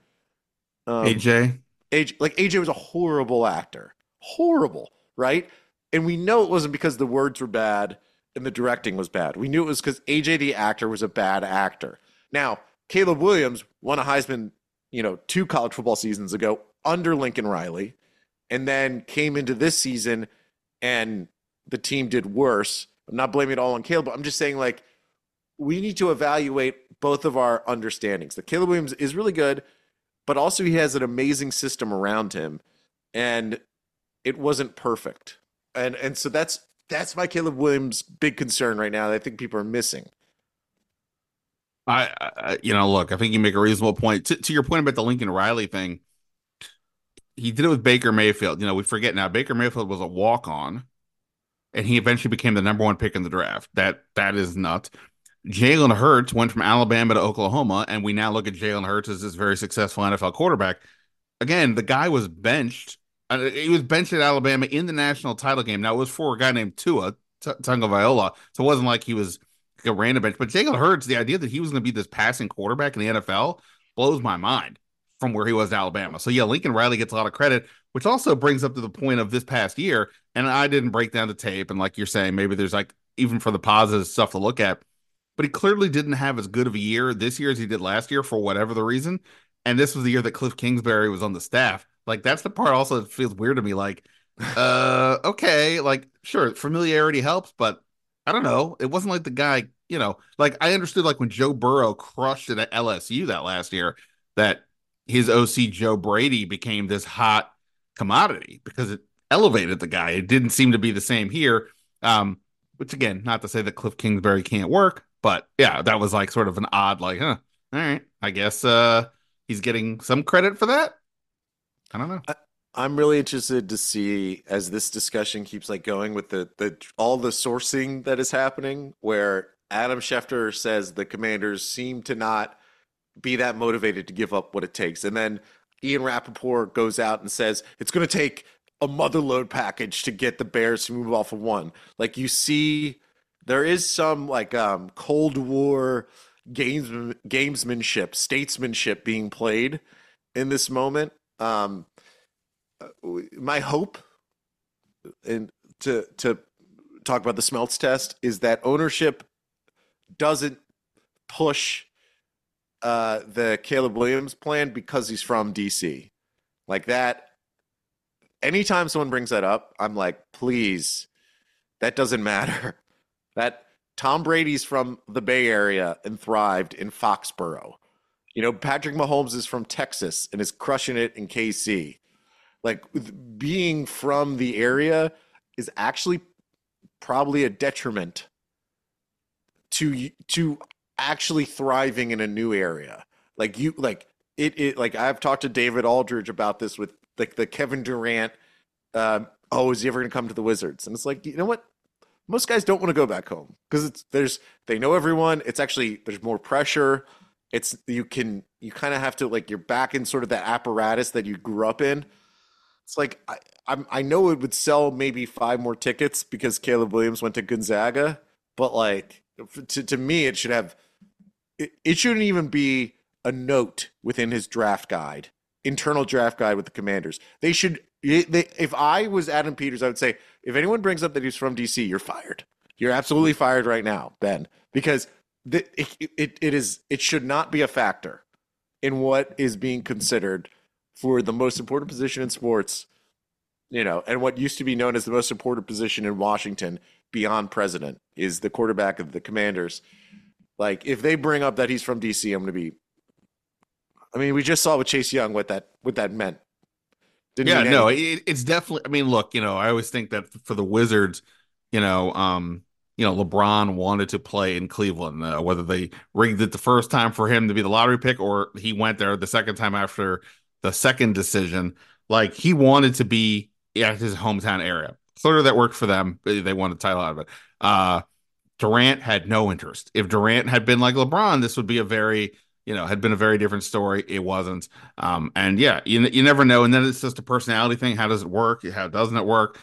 AJ. AJ was a horrible actor. Horrible, right? And we know it wasn't because the words were bad and the directing was bad. We knew it was because AJ the actor was a bad actor. Now, Caleb Williams won a Heisman, 2 college football seasons ago under Lincoln Riley, and then came into this season and the team did worse. I'm not blaming it all on Caleb, but I'm just saying, like, we need to evaluate both of our understandings. That Caleb Williams is really good, but also he has an amazing system around him, and it wasn't perfect. And so that's my Caleb Williams' big concern right now that I think people are missing. Look, I think you make a reasonable point. To your point about the Lincoln Riley thing, he did it with Baker Mayfield. We forget now, Baker Mayfield was a walk-on, and he eventually became the number 1 pick in the draft. That is nuts. Jalen Hurts went from Alabama to Oklahoma, and we now look at Jalen Hurts as this very successful NFL quarterback. Again, the guy was benched. He was benched at Alabama in the national title game. Now, it was for a guy named Tua Tagovailoa, so it wasn't like he was a random bench. But Jalen Hurts, the idea that he was going to be this passing quarterback in the NFL blows my mind from where he was in Alabama. So, yeah, Lincoln Riley gets a lot of credit, which also brings up to the point of this past year. And I didn't break down the tape. And like you're saying, maybe there's, like, even for the positive stuff to look at. But he clearly didn't have as good of a year this year as he did last year for whatever the reason. And this was the year that Cliff Kingsbury was on the staff. Like, that's the part also that feels weird to me. Like, okay, like, sure, familiarity helps, but I don't know. It wasn't like the guy, like, I understood, like, when Joe Burrow crushed it at LSU that last year, that his OC Joe Brady became this hot commodity because it elevated the guy. It didn't seem to be the same here. Which, again, not to say that Cliff Kingsbury can't work, but yeah, that was like sort of an odd, like, all right, I guess he's getting some credit for that. I don't know. I'm really interested to see, as this discussion keeps, like, going with the all the sourcing that is happening, where Adam Schefter says the Commanders seem to not be that motivated to give up what it takes. And then Ian Rappaport goes out and says it's going to take a motherload package to get the Bears to move off of 1. Like, you see, there is some, like, Cold War gamesmanship, statesmanship being played in this moment. My hope, and to talk about the Smelts test, is that ownership doesn't push the Caleb Williams plan because he's from DC. Like that, anytime someone brings that up, I'm like, please, that doesn't matter. That Tom Brady's from the Bay Area and thrived in Foxborough. Patrick Mahomes is from Texas and is crushing it in KC. Like, being from the area is actually probably a detriment to actually thriving in a new area. Like you like it like I've talked to David Aldridge about this with like the Kevin Durant oh, is he ever going to come to the Wizards? And it's like, you know what? Most guys don't want to go back home because they know everyone. It's actually there's more pressure. It's you kind of have to like you're back in sort of that apparatus that you grew up in. It's like I know it would sell maybe 5 more tickets because Caleb Williams went to Gonzaga, but like to me it should have it shouldn't even be a note within his draft guide, internal draft guide with the Commanders. They should if I was Adam Peters, I would say if anyone brings up that he's from DC, you're fired. You're absolutely fired right now, Ben, because it should not be a factor in what is being considered for the most important position in sports, and what used to be known as the most important position in Washington beyond president is the quarterback of the Commanders. Like if they bring up that he's from DC, I'm going to be. I mean, we just saw with Chase Young what that meant. It's definitely. I mean, look, I always think that for the Wizards, LeBron wanted to play in Cleveland, whether they rigged it the first time for him to be the lottery pick or he went there the second time after the second decision. Like he wanted to be at his hometown area. Clearly that worked for them. They won the title out of it. Durant had no interest. If Durant had been like LeBron, this would be had been a very different story. It wasn't. And yeah, you never know. And then it's just a personality thing. How does it work? How doesn't it work?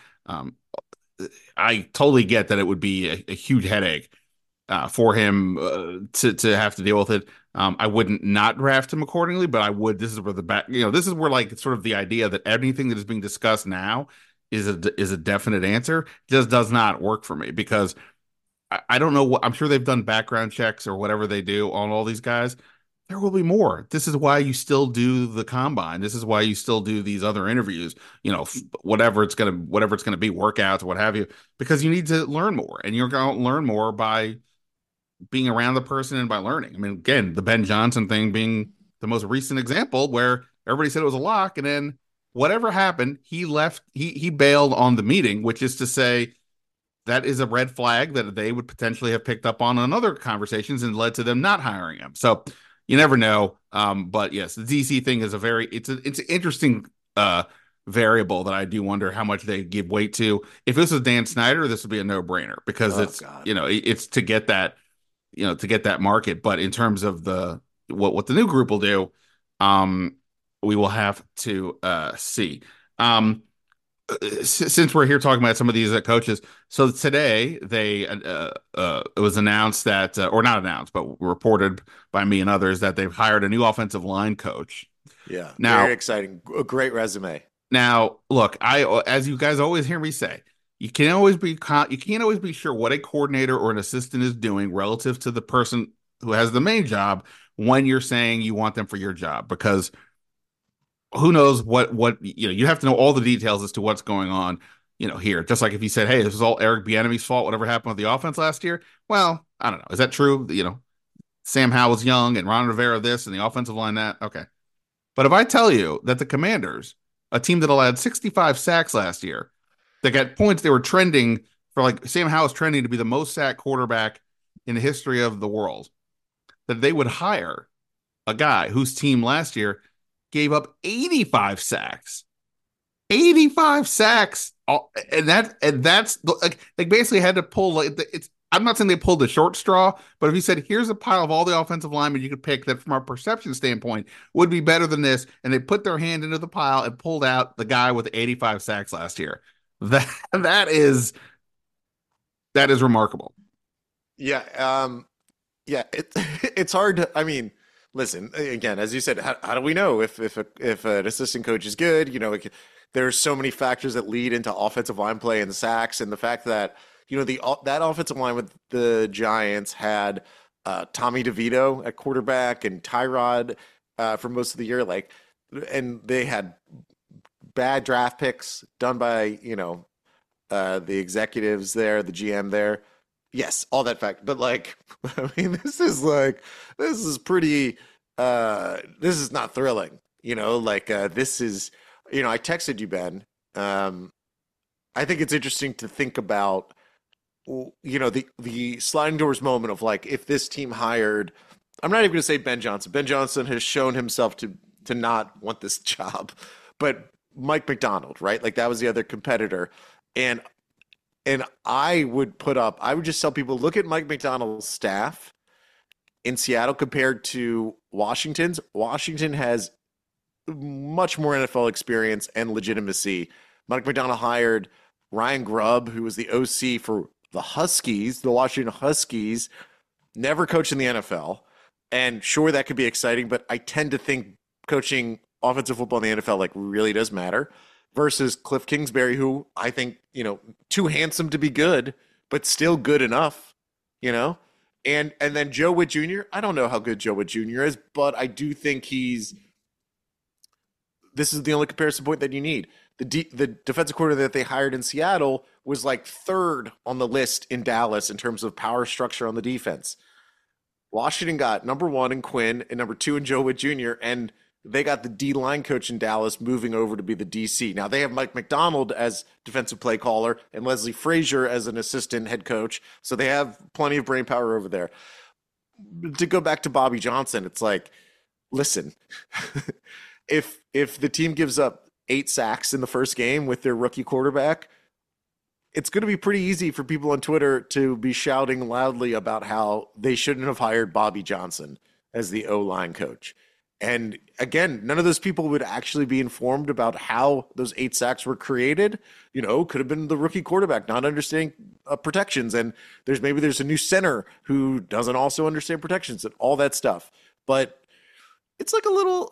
I totally get that it would be a huge headache for him to have to deal with it. I wouldn't not draft him accordingly, but I would. This is where this is where like sort of the idea that anything that is being discussed now is a definite answer just does not work for me because I don't know what I'm sure they've done background checks or whatever they do on all these guys. There will be more. This is why you still do the combine. This is why you still do these other interviews, whatever it's going to be, workouts, what have you, because you need to learn more and you're going to learn more by being around the person and by learning. I mean, again, the Ben Johnson thing being the most recent example where everybody said it was a lock. And then whatever happened, he left, he bailed on the meeting, which is to say that is a red flag that they would potentially have picked up on other conversations and led to them not hiring him. So, you never know, but yes, the DC thing is it's an interesting variable that I do wonder how much they give weight to. If this was Dan Snyder, this would be a no brainer because it's to get that market. But in terms of what the new group will do, we will have to see. Since we're here talking about some of these coaches, so today it was announced that, or not announced, but reported by me and others that they've hired a new offensive line coach. Yeah, now, very exciting, a great resume. Now, look, as you guys always hear me say, you can't always be sure what a coordinator or an assistant is doing relative to the person who has the main job when you're saying you want them for your job because. Who knows what you have to know all the details as to what's going on, here. Just like if you said, hey, this is all Eric Bieniemy's fault, whatever happened with the offense last year. Well, I don't know. Is that true? Sam Howell was young and Ron Rivera this and the offensive line that. Okay. But if I tell you that the Commanders, a team that allowed 65 sacks last year, they got points they were trending for like Sam Howell's trending to be the most sacked quarterback in the history of the world, that they would hire a guy whose team last year gave up 85 sacks. 85 sacks. And that's like basically had to pull I'm not saying they pulled the short straw, but if you said here's a pile of all the offensive linemen you could pick that from our perception standpoint would be better than this, and they put their hand into the pile and pulled out the guy with 85 sacks last year. That is remarkable. Yeah, it's hard to, I mean, listen, again, as you said, how do we know if an assistant coach is good? There's so many factors that lead into offensive line play and sacks, and the fact that that offensive line with the Giants had Tommy DeVito at quarterback and Tyrod for most of the year, and they had bad draft picks done by the executives there, the GM there. Yes, all that fact, but I mean, this is pretty. This is not thrilling, this is, I texted you, Ben. I think it's interesting to think about the sliding doors moment of like if this team hired, I'm not even going to say Ben Johnson. Ben Johnson has shown himself to not want this job, but Mike McDonald, right? Like that was the other competitor, and I would just tell people look at Mike McDonald's staff in Seattle compared to Washington's. Washington has much more NFL experience and legitimacy. Mike McDonald hired Ryan Grubb, who was the OC for the Huskies, the Washington Huskies, never coached in the NFL. And sure, that could be exciting, but I tend to think coaching offensive football in the NFL like really does matter versus Cliff Kingsbury, who I think, too handsome to be good, but still good enough, And then Joe Witt Jr., I don't know how good Joe Witt Jr. is, but I do think this is the only comparison point that you need. The defensive coordinator that they hired in Seattle was like third on the list in Dallas in terms of power structure on the defense. Washington got number 1 in Quinn and number 2 in Joe Witt Jr., and they got the D-line coach in Dallas moving over to be the DC. Now, they have Mike McDonald as defensive play caller and Leslie Frazier as an assistant head coach, so they have plenty of brain power over there. To go back to Bobby Johnson, it's like, listen, if the team gives up 8 sacks in the first game with their rookie quarterback, it's going to be pretty easy for people on Twitter to be shouting loudly about how they shouldn't have hired Bobby Johnson as the O-line coach. And again, none of those people would actually be informed about how those 8 sacks were created. Could have been the rookie quarterback not understanding protections. And there's a new center who doesn't also understand protections and all that stuff. But it's like a little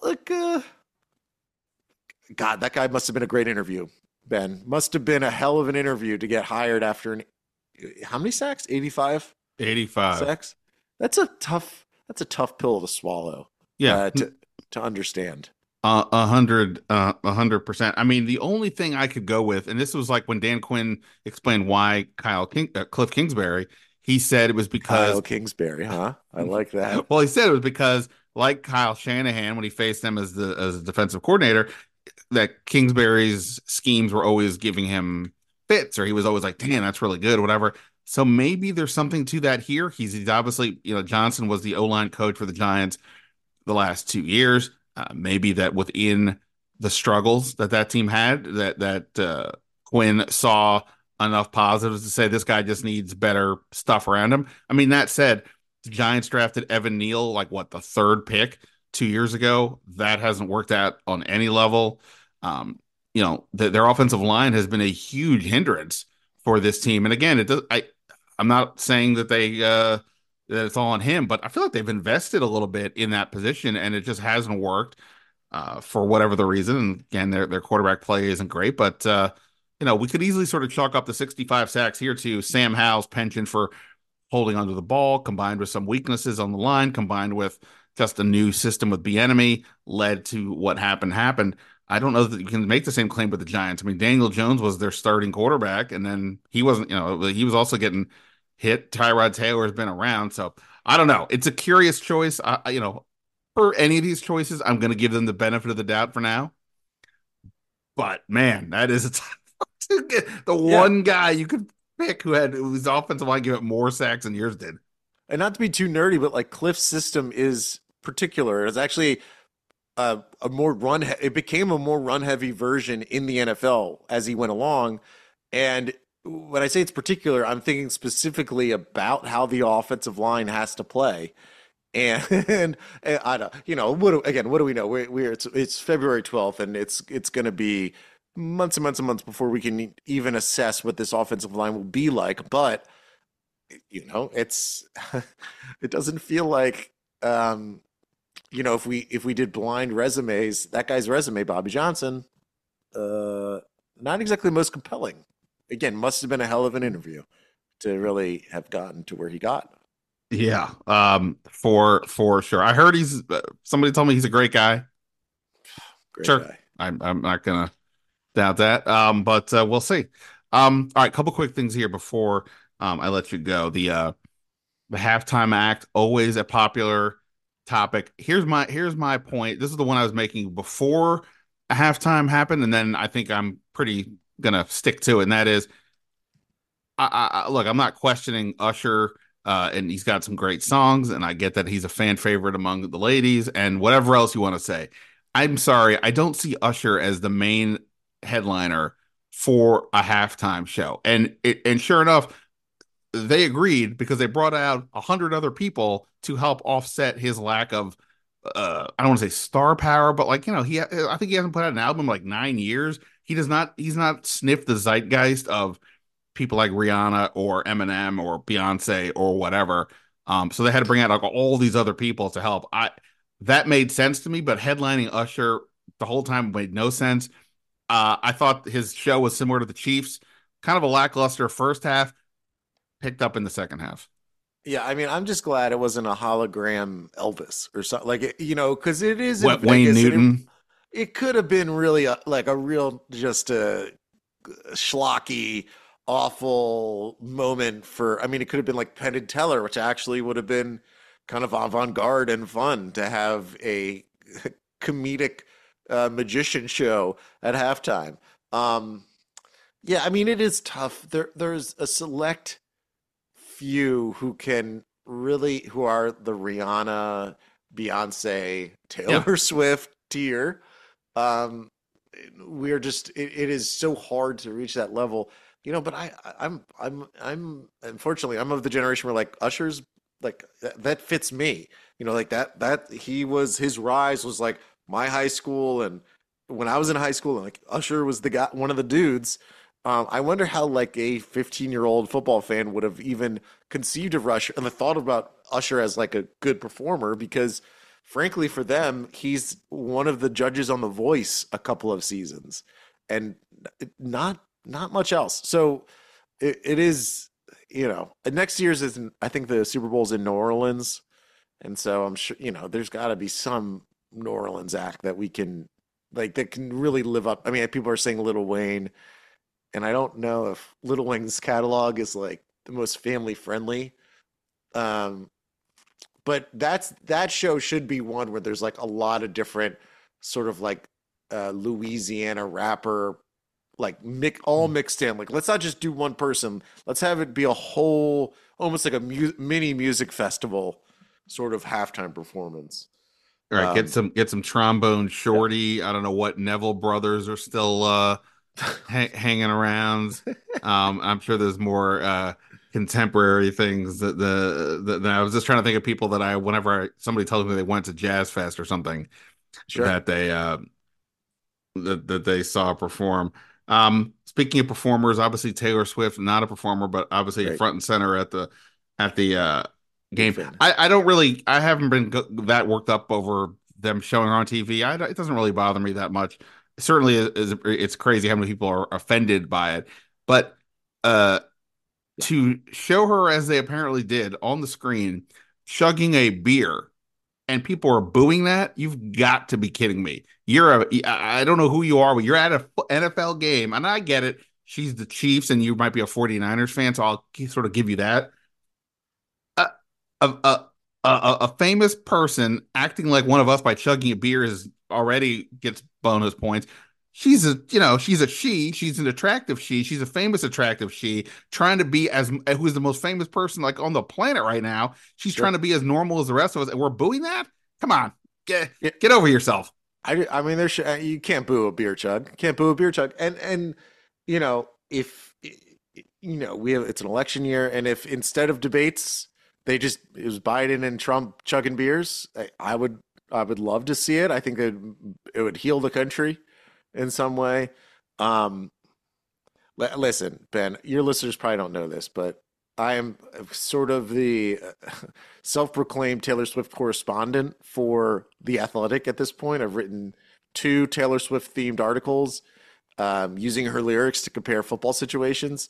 God, that guy must have been a great interview, Ben. Must have been a hell of an interview to get hired after how many sacks? 85? 85 sacks. That's a tough pill to swallow. Yeah. To understand. 100%. I mean, the only thing I could go with, and this was like when Dan Quinn explained why Cliff Kingsbury, he said it was because Kyle Kingsbury, huh? I like that. Well, he said it was because, like Kyle Shanahan, when he faced them as a defensive coordinator, that Kingsbury's schemes were always giving him fits, or he was always like, "Damn, that's really good," whatever. So maybe there's something to that here. He's obviously, Johnson was the O-line coach for the Giants the last 2 years. Maybe that within the struggles that team had, that Quinn saw enough positives to say this guy just needs better stuff around him. I mean, that said, the Giants drafted Evan Neal, like the 3rd pick 2 years ago. That hasn't worked out on any level. Their offensive line has been a huge hindrance for this team. And again, I'm not saying that that it's all on him, but I feel like they've invested a little bit in that position and it just hasn't worked for whatever the reason. And again, their quarterback play isn't great, but we could easily sort of chalk up the 65 sacks here to Sam Howell's penchant for holding onto the ball, combined with some weaknesses on the line, combined with just a new system with Bieniemy led to what happened. I don't know that you can make the same claim with the Giants. I mean, Daniel Jones was their starting quarterback, and then he wasn't, he was also getting hit. Tyrod Taylor has been around. So I don't know. It's a curious choice. For any of these choices, I'm going to give them the benefit of the doubt for now. But man, that is one guy you could pick whose offensive line gave up more sacks than yours did. And not to be too nerdy, but like Cliff's system is particular. It's actually it became a more run heavy version in the NFL as he went along. And when I say it's particular, I'm thinking specifically about how the offensive line has to play. And I don't, what do we know? It's February 12th, and it's going to be months and months and months before we can even assess what this offensive line will be like. But it doesn't feel like if we did blind resumes, that guy's resume, Bobby Johnson, not exactly the most compelling. Again, must have been a hell of an interview to really have gotten to where he got. Yeah, for sure. I heard somebody told me he's a great guy. Great sure. Guy. I'm not gonna doubt that. But we'll see. All right, couple quick things here before I let you go. The halftime act, always a popular topic. Here's my point. This is the one I was making before a halftime happened, and then I think I'm pretty gonna stick to it, and that is look, I'm not questioning Usher, and he's got some great songs, and I get that he's a fan favorite among the ladies, and whatever else you want to say. I'm sorry, I don't see Usher as the main headliner for a halftime show, and sure enough, they agreed because they brought out 100 other people to help offset his lack of I don't want to say star power, but like, I think he hasn't put out an album in like 9 years. He's not sniffed the zeitgeist of people like Rihanna or Eminem or Beyonce or whatever. So they had to bring out like all these other people to help. That made sense to me, but headlining Usher the whole time made no sense. I thought his show was similar to the Chiefs, kind of a lackluster first half, picked up in the second half. Yeah, I mean, I'm just glad it wasn't a hologram Elvis or something like it, because it is in What, Wayne Vegas, and Newton? it could have been really like a real just a schlocky, awful moment for. I mean, it could have been like Penn and Teller, which actually would have been kind of avant-garde and fun to have a comedic magician show at halftime. Yeah, I mean, it is tough. There's a select few who are the Rihanna, Beyonce, Taylor Swift tier. We're just it is so hard to reach that level, but I'm unfortunately I'm of the generation where like Usher's like that fits me. Like that his rise was like my high school, and when I was in high school, and like Usher was the guy, one of the dudes. I wonder how like a 15-year-old football fan would have even conceived of Usher and the thought about Usher as like a good performer, because frankly for them, he's one of the judges on The Voice a couple of seasons and not much else. So it is, next year's isn't, I think the Super Bowl's in New Orleans. And so I'm sure, there's got to be some New Orleans act that we can like that can really live up. I mean, people are saying Lil Wayne. And I don't know if Lil Wayne's catalog is like the most family friendly. But that show should be one where there's like a lot of different sort of like Louisiana rapper, like all mixed in. Like, let's not just do one person. Let's have it be a whole, almost like a mini music festival sort of halftime performance. All right, get some trombone shorty. Yeah. I don't know what Neville brothers are still hanging around. I'm sure there's more contemporary things that I was just trying to think of people that whenever somebody tells me they went to Jazz Fest or something, sure, that they that they saw perform. Speaking of performers, obviously Taylor Swift, not a performer, but obviously front and center at the game. I haven't been that worked up over them showing her on TV. It doesn't really bother me that much. Certainly it's crazy how many people are offended by it, but to show her as they apparently did on the screen chugging a beer and people are booing that, you've got to be kidding me. I don't know who you are, but you're at an NFL game, and I get it, she's the Chiefs and you might be a 49ers fan, so I'll sort of give you that. A famous person acting like one of us by chugging a beer already gets bonus points. She's an attractive she's a famous attractive trying to be who's the most famous person like on the planet right now. She's trying to be as normal as the rest of us, and we're booing that. Come on, get over yourself. I mean, you can't boo a beer chug. And if it's an election year, and if instead of debates it was Biden and Trump chugging beers, I would love to see it. I think it would heal the country in some way. Listen, Ben, your listeners probably don't know this, but I am sort of the self-proclaimed Taylor Swift correspondent for The Athletic at this point. I've written 2 Taylor Swift themed articles using her lyrics to compare football situations.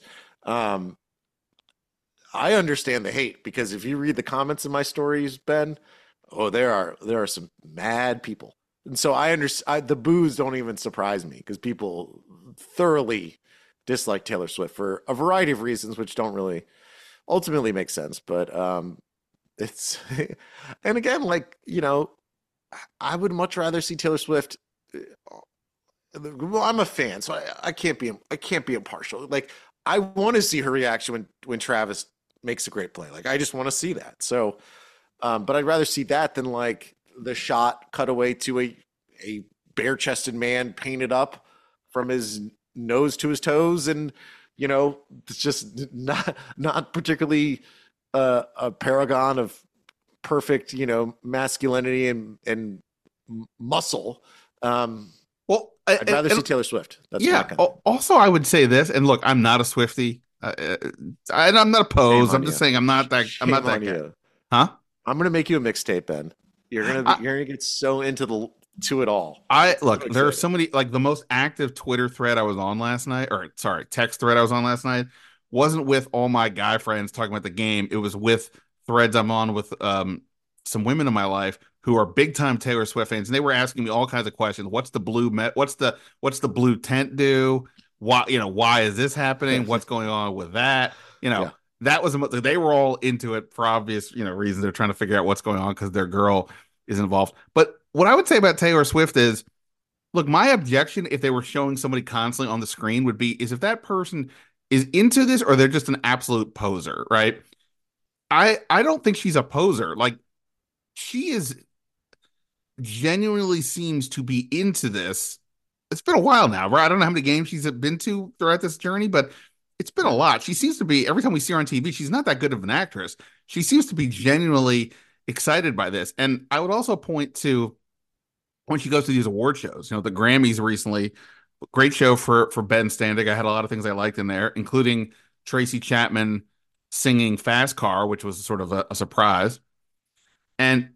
I understand the hate, because if you read the comments in my stories, Ben, there are some mad people. And so I understand the boos don't even surprise me, because people thoroughly dislike Taylor Swift for a variety of reasons, which don't really ultimately make sense. But it's, and again, like, I would much rather see Taylor Swift. Well, I'm a fan, so I can't be impartial. Like, I want to see her reaction when Travis makes a great play. Like, I just want to see that. So, but I'd rather see that than like the shot cut away to a bare chested man painted up from his nose to his toes. And, you know, it's just not particularly a paragon of perfect, you know, masculinity and muscle. Well, I'd rather see Taylor Swift. That's yeah. Also, I would say this, and look, I'm not a Swiftie, and I'm not opposed. I'm just saying I'm not that guy. You. Huh? I'm gonna make you a mixtape, Ben. You're gonna get so into it all. There are so many, like the most active Twitter thread I was on last night, text thread I was on last night, wasn't with all my guy friends talking about the game. It was with threads I'm on with some women in my life who are big time Taylor Swift fans, and they were asking me all kinds of questions. What's the blue what's the blue tent do? Why is this happening? What's going on with that? That was they were all into it for obvious reasons. They're trying to figure out what's going on because their girl is involved. But what I would say about Taylor Swift is, look, my objection if they were showing somebody constantly on the screen is if that person is into this or they're just an absolute poser, right? I don't think she's a poser. Like, she is genuinely seems to be into this. It's been a while now, right? I don't know how many games she's been to throughout this journey, but it's been a lot. She seems to be, every time we see her on TV, she's not that good of an actress. She seems to be genuinely excited by this. And I would also point to when she goes to these award shows, the Grammys recently, great show for Ben Standig. I had a lot of things I liked in there, including Tracy Chapman singing Fast Car, which was sort of a surprise. And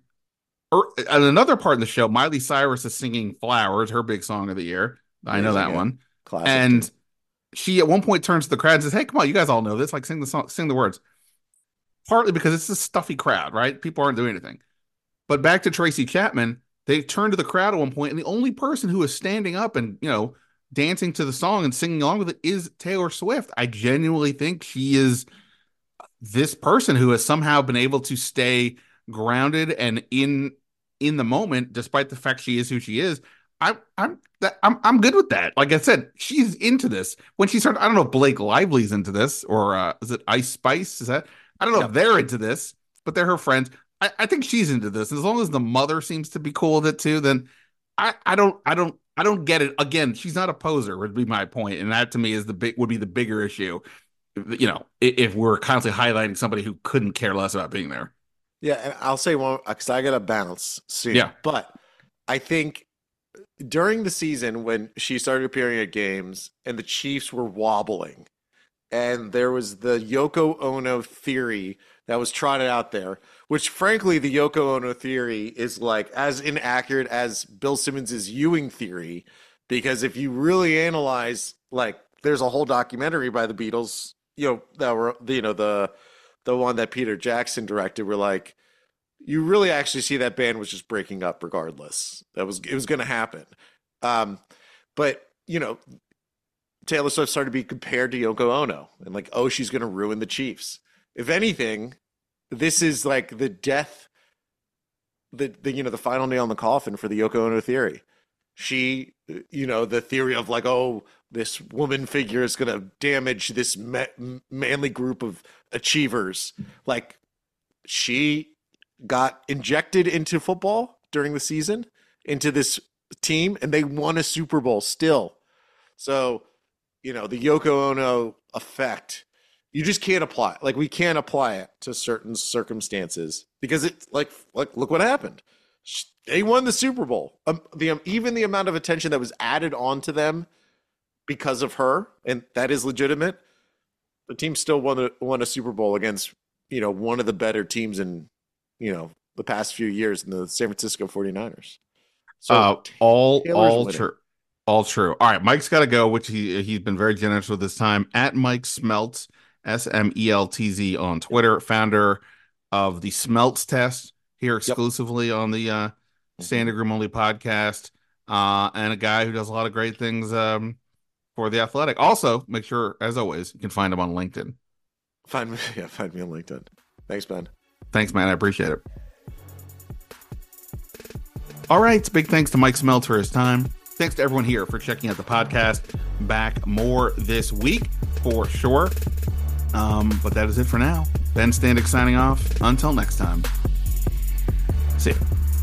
another part in the show, Miley Cyrus is singing Flowers, her big song of the year. I know that one. Classic. And she at one point turns to the crowd and says, "Hey, come on, you guys all know this. Like, sing the song, sing the words." Partly because it's a stuffy crowd, right? People aren't doing anything. But back to Tracy Chapman, they turn to the crowd at one point, and the only person who is standing up and, dancing to the song and singing along with it is Taylor Swift. I genuinely think she is this person who has somehow been able to stay grounded and in the moment, despite the fact she is who she is. I'm good with that. Like I said, she's into this. When she started, I don't know if Blake Lively's into this or is it Ice Spice? I don't know if they're into this, but they're her friends. I think she's into this. As long as the mother seems to be cool with it too, then I don't get it. Again, she's not a poser would be my point, and that to me would be the bigger issue. If we're constantly highlighting somebody who couldn't care less about being there. Yeah, and I'll say one because I got to bounce soon. Yeah, but I think during the season when she started appearing at games and the Chiefs were wobbling, and there was the Yoko Ono theory that was trotted out there, which frankly, the Yoko Ono theory is like as inaccurate as Bill Simmons's Ewing theory, because if you really analyze, like, there's a whole documentary by the Beatles, that were the one that Peter Jackson directed, where like you really actually see that band was just breaking up regardless. It was going to happen. But Taylor Swift started to be compared to Yoko Ono and like, oh, she's going to ruin the Chiefs. If anything, this is like the death, the final nail in the coffin for the Yoko Ono theory. She, the theory of like, oh, this woman figure is going to damage this manly group of achievers. Like, she got injected into football during the season, into this team, and they won a Super Bowl still. So, the Yoko Ono effect, you just can't apply. Like, we can't apply it to certain circumstances because it's like look what happened. They won the Super Bowl. Even the amount of attention that was added onto them because of her, and that is legitimate. The team still won a Super Bowl against, one of the better teams in, the past few years in the San Francisco 49ers. So all true. All true. All right, Mike's got to go, which he's been very generous with his time. At Mike Smeltz, SMELTZ on Twitter, founder of the Smeltz Test here exclusively on the Standing Room Only podcast, and a guy who does a lot of great things for The Athletic. Also, make sure, as always, you can find him on LinkedIn. Find me on LinkedIn. Thanks, Ben. Thanks, man. I appreciate it. All right. Big thanks to Mike Smeltz for his time. Thanks to everyone here for checking out the podcast. Back more this week. for sure. But that is it for now. Ben Standig signing off. Until next time. See ya.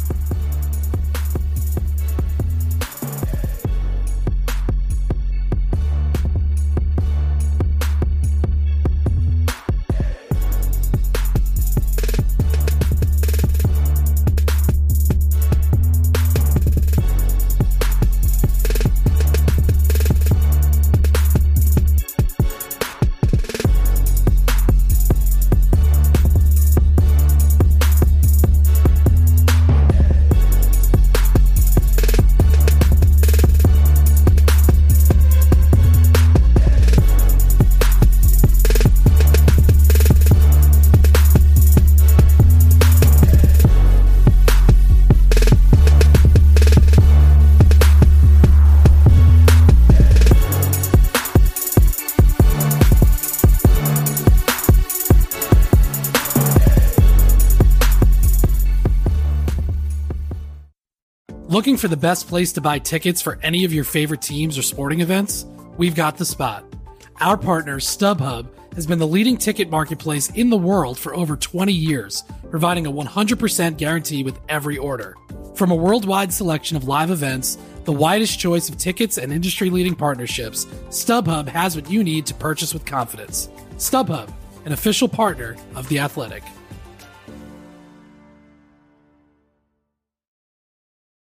Looking for the best place to buy tickets for any of your favorite teams or sporting events? We've got the spot. Our partner, StubHub, has been the leading ticket marketplace in the world for over 20 years, providing a 100% guarantee with every order. From a worldwide selection of live events, the widest choice of tickets and industry-leading partnerships, StubHub has what you need to purchase with confidence. StubHub, an official partner of The Athletic.